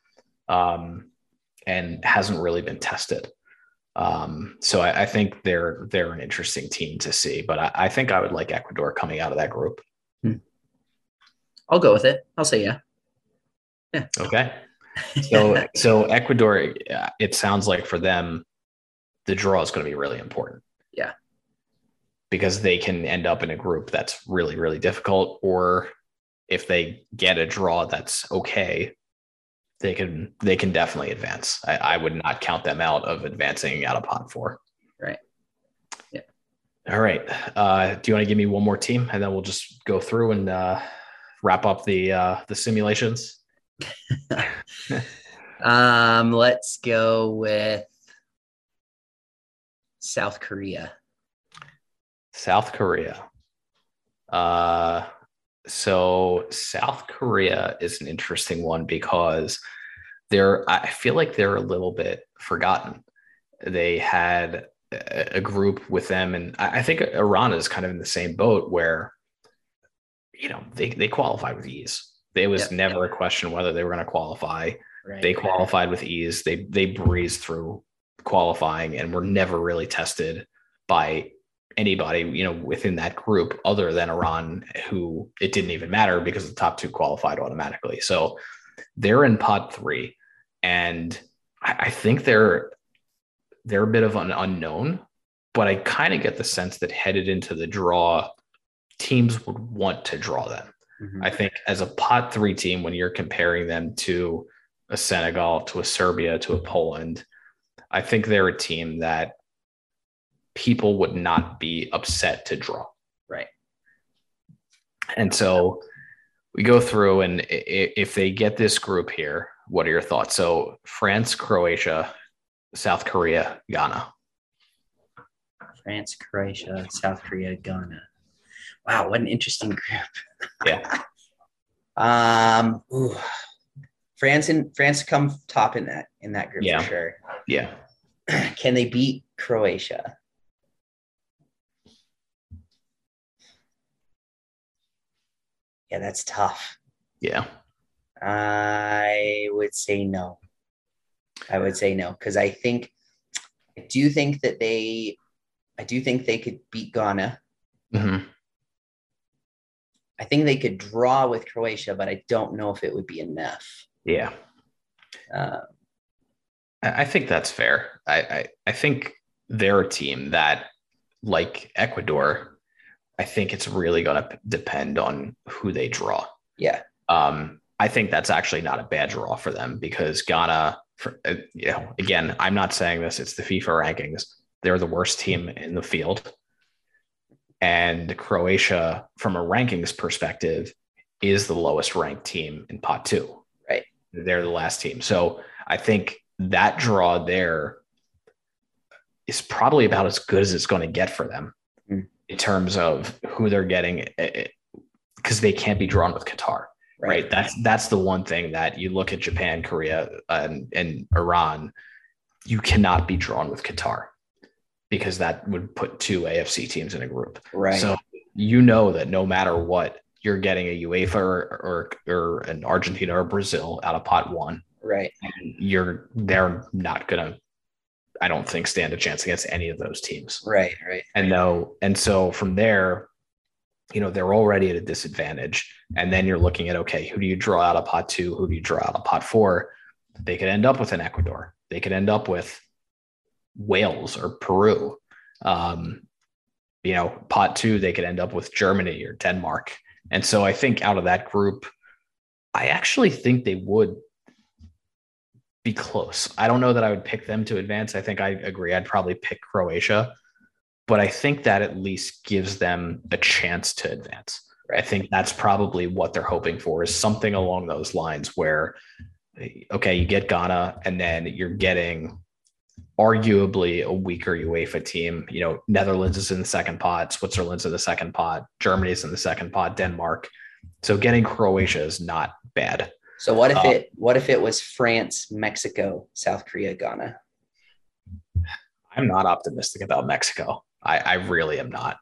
and hasn't really been tested. So I think they're an interesting team to see, but I think I would like Ecuador coming out of that group. I'll go with it. I'll say yeah. Yeah. Okay. So Ecuador, it sounds like for them, the draw is going to be really important. Yeah. Because they can end up in a group that's really, really difficult, or if they get a draw that's okay, they can definitely advance. I would not count them out of advancing out of pot 4. Right. Yeah. All right. Do you want to give me one more team and then we'll just go through and wrap up the simulations? Let's go with South Korea. South Korea. So South Korea is an interesting one because I feel like they're a little bit forgotten. They had a group with them, and I think Iran is kind of in the same boat where, they qualified with ease. There was never a question whether they were going to qualify. Right. They qualified with ease. They breezed through qualifying and were never really tested by anybody, within that group other than Iran, who it didn't even matter because the top 2 qualified automatically. So they're in pot 3, and I think they're a bit of an unknown, but I kind of get the sense that headed into the draw, teams would want to draw them. Mm-hmm. I think as a pot 3 team, when you're comparing them to a Senegal, to a Serbia, to a Poland, I think they're a team that people would not be upset to draw. Right. And so we go through, and if they get this group here, what are your thoughts? So France, Croatia, South Korea, Ghana. France, Croatia, South Korea, Ghana. Wow, what an interesting group. Yeah. Ooh. France come top in that group Yeah. for sure. Yeah. Can they beat Croatia? Yeah, that's tough. Yeah. I would say no. Because I do think they could beat Ghana. Mm-hmm. I think they could draw with Croatia, but I don't know if it would be enough. Yeah. I think that's fair. I think they're a team that, like Ecuador, I think it's really going to depend on who they draw. Yeah. I think that's actually not a bad draw for them because Ghana, again, I'm not saying this, it's the FIFA rankings. They're the worst team in the field. And Croatia, from a rankings perspective, is the lowest ranked team in pot 2. Right. They're the last team. So I think that draw there is probably about as good as it's going to get for them in terms of who they're getting, because they can't be drawn with Qatar. Right. That's the one thing that you look at Japan, Korea, and Iran, you cannot be drawn with Qatar because that would put 2 AFC teams in a group. Right. So you know that no matter what, you're getting a UEFA or an Argentina or Brazil out of pot 1. Right. And they're not gonna, I don't think, stand a chance against any of those teams. Right. And so from there, they're already at a disadvantage. And then you're looking at, okay, who do you draw out of pot 2? Who do you draw out of pot 4? They could end up with an Ecuador. They could end up with Wales or Peru. Pot 2, they could end up with Germany or Denmark. And so I think out of that group, I actually think they would be close. I don't know that I would pick them to advance. I think I agree. I'd probably pick Croatia, but I think that at least gives them a chance to advance. I think that's probably what they're hoping for, is something along those lines where, okay, you get Ghana and then you're getting arguably a weaker UEFA team. Netherlands is in the second pot, Switzerland's in the second pot, Germany's in the second pot, Denmark. So getting Croatia is not bad. So what if it was France, Mexico, South Korea, Ghana? I'm not optimistic about Mexico. I really am not.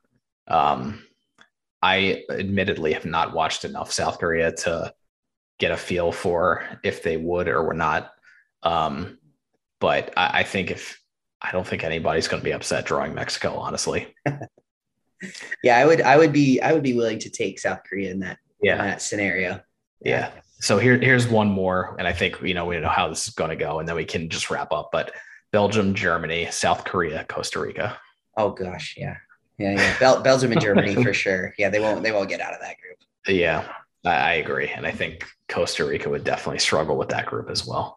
I admittedly have not watched enough South Korea to get a feel for if they would or would not. But I don't think anybody's going to be upset drawing Mexico, honestly. Yeah, I would be willing to take South Korea in that scenario. Yeah. So here's one more, and I think we know how this is going to go, and then we can just wrap up. But Belgium, Germany, South Korea, Costa Rica. Oh gosh, yeah. Belgium and Germany for sure. Yeah, they won't get out of that group. Yeah, I agree, and I think Costa Rica would definitely struggle with that group as well.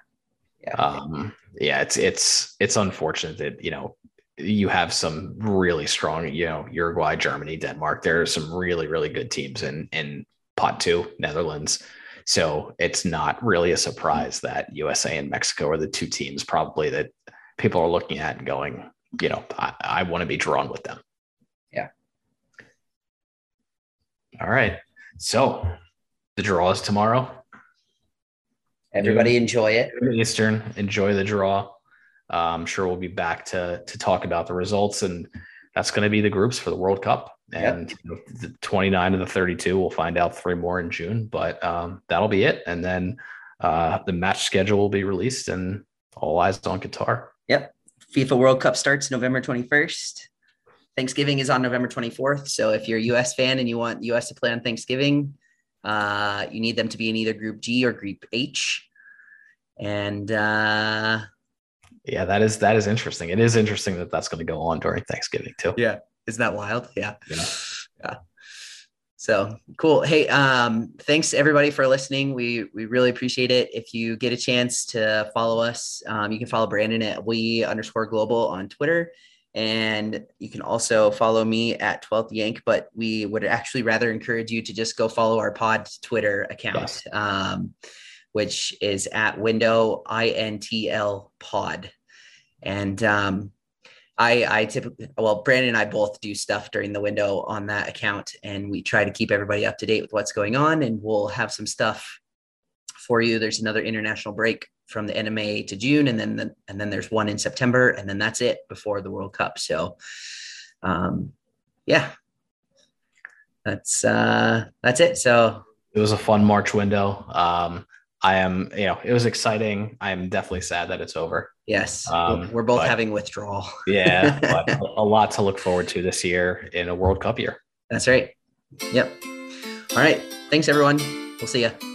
It's unfortunate that you have some really strong Uruguay, Germany, Denmark. There are some really, really good teams in pot 2, Netherlands. So it's not really a surprise that USA and Mexico are the 2 teams probably that people are looking at and going, I want to be drawn with them. Yeah. All right. So the draw is tomorrow. Everybody enjoy it. Eastern, enjoy the draw. I'm sure we'll be back to talk about the results, and that's going to be the groups for the World Cup. And the 29 of the 32, we'll find out 3 more in June, but that'll be it. And then the match schedule will be released, and all eyes on Qatar. Yep. FIFA World Cup starts November 21st. Thanksgiving is on November 24th. So if you're a US fan and you want US to play on Thanksgiving, you need them to be in either Group G or Group H. And that is interesting. It is interesting that that's going to go on during Thanksgiving too. Yeah. Isn't that wild? Yeah. So cool. Hey, thanks everybody for listening. We really appreciate it. If you get a chance to follow us, you can follow Brandon at @we_global on Twitter. And you can also follow me at 12th Yank, but we would actually rather encourage you to just go follow our pod Twitter account. Yes. which is at Window INTL Pod. And I typically, well, Brandon and I both do stuff during the window on that account, and we try to keep everybody up to date with what's going on, and we'll have some stuff for you. There's another international break from the end of May to June, and then there's one in September, and then that's it before the World Cup. So yeah, that's it. So it was a fun March window. It was exciting. I am definitely sad that it's over. Yes, we're both having withdrawal. Yeah, but a lot to look forward to this year in a World Cup year. That's right. Yep. All right. Thanks, everyone. We'll see you.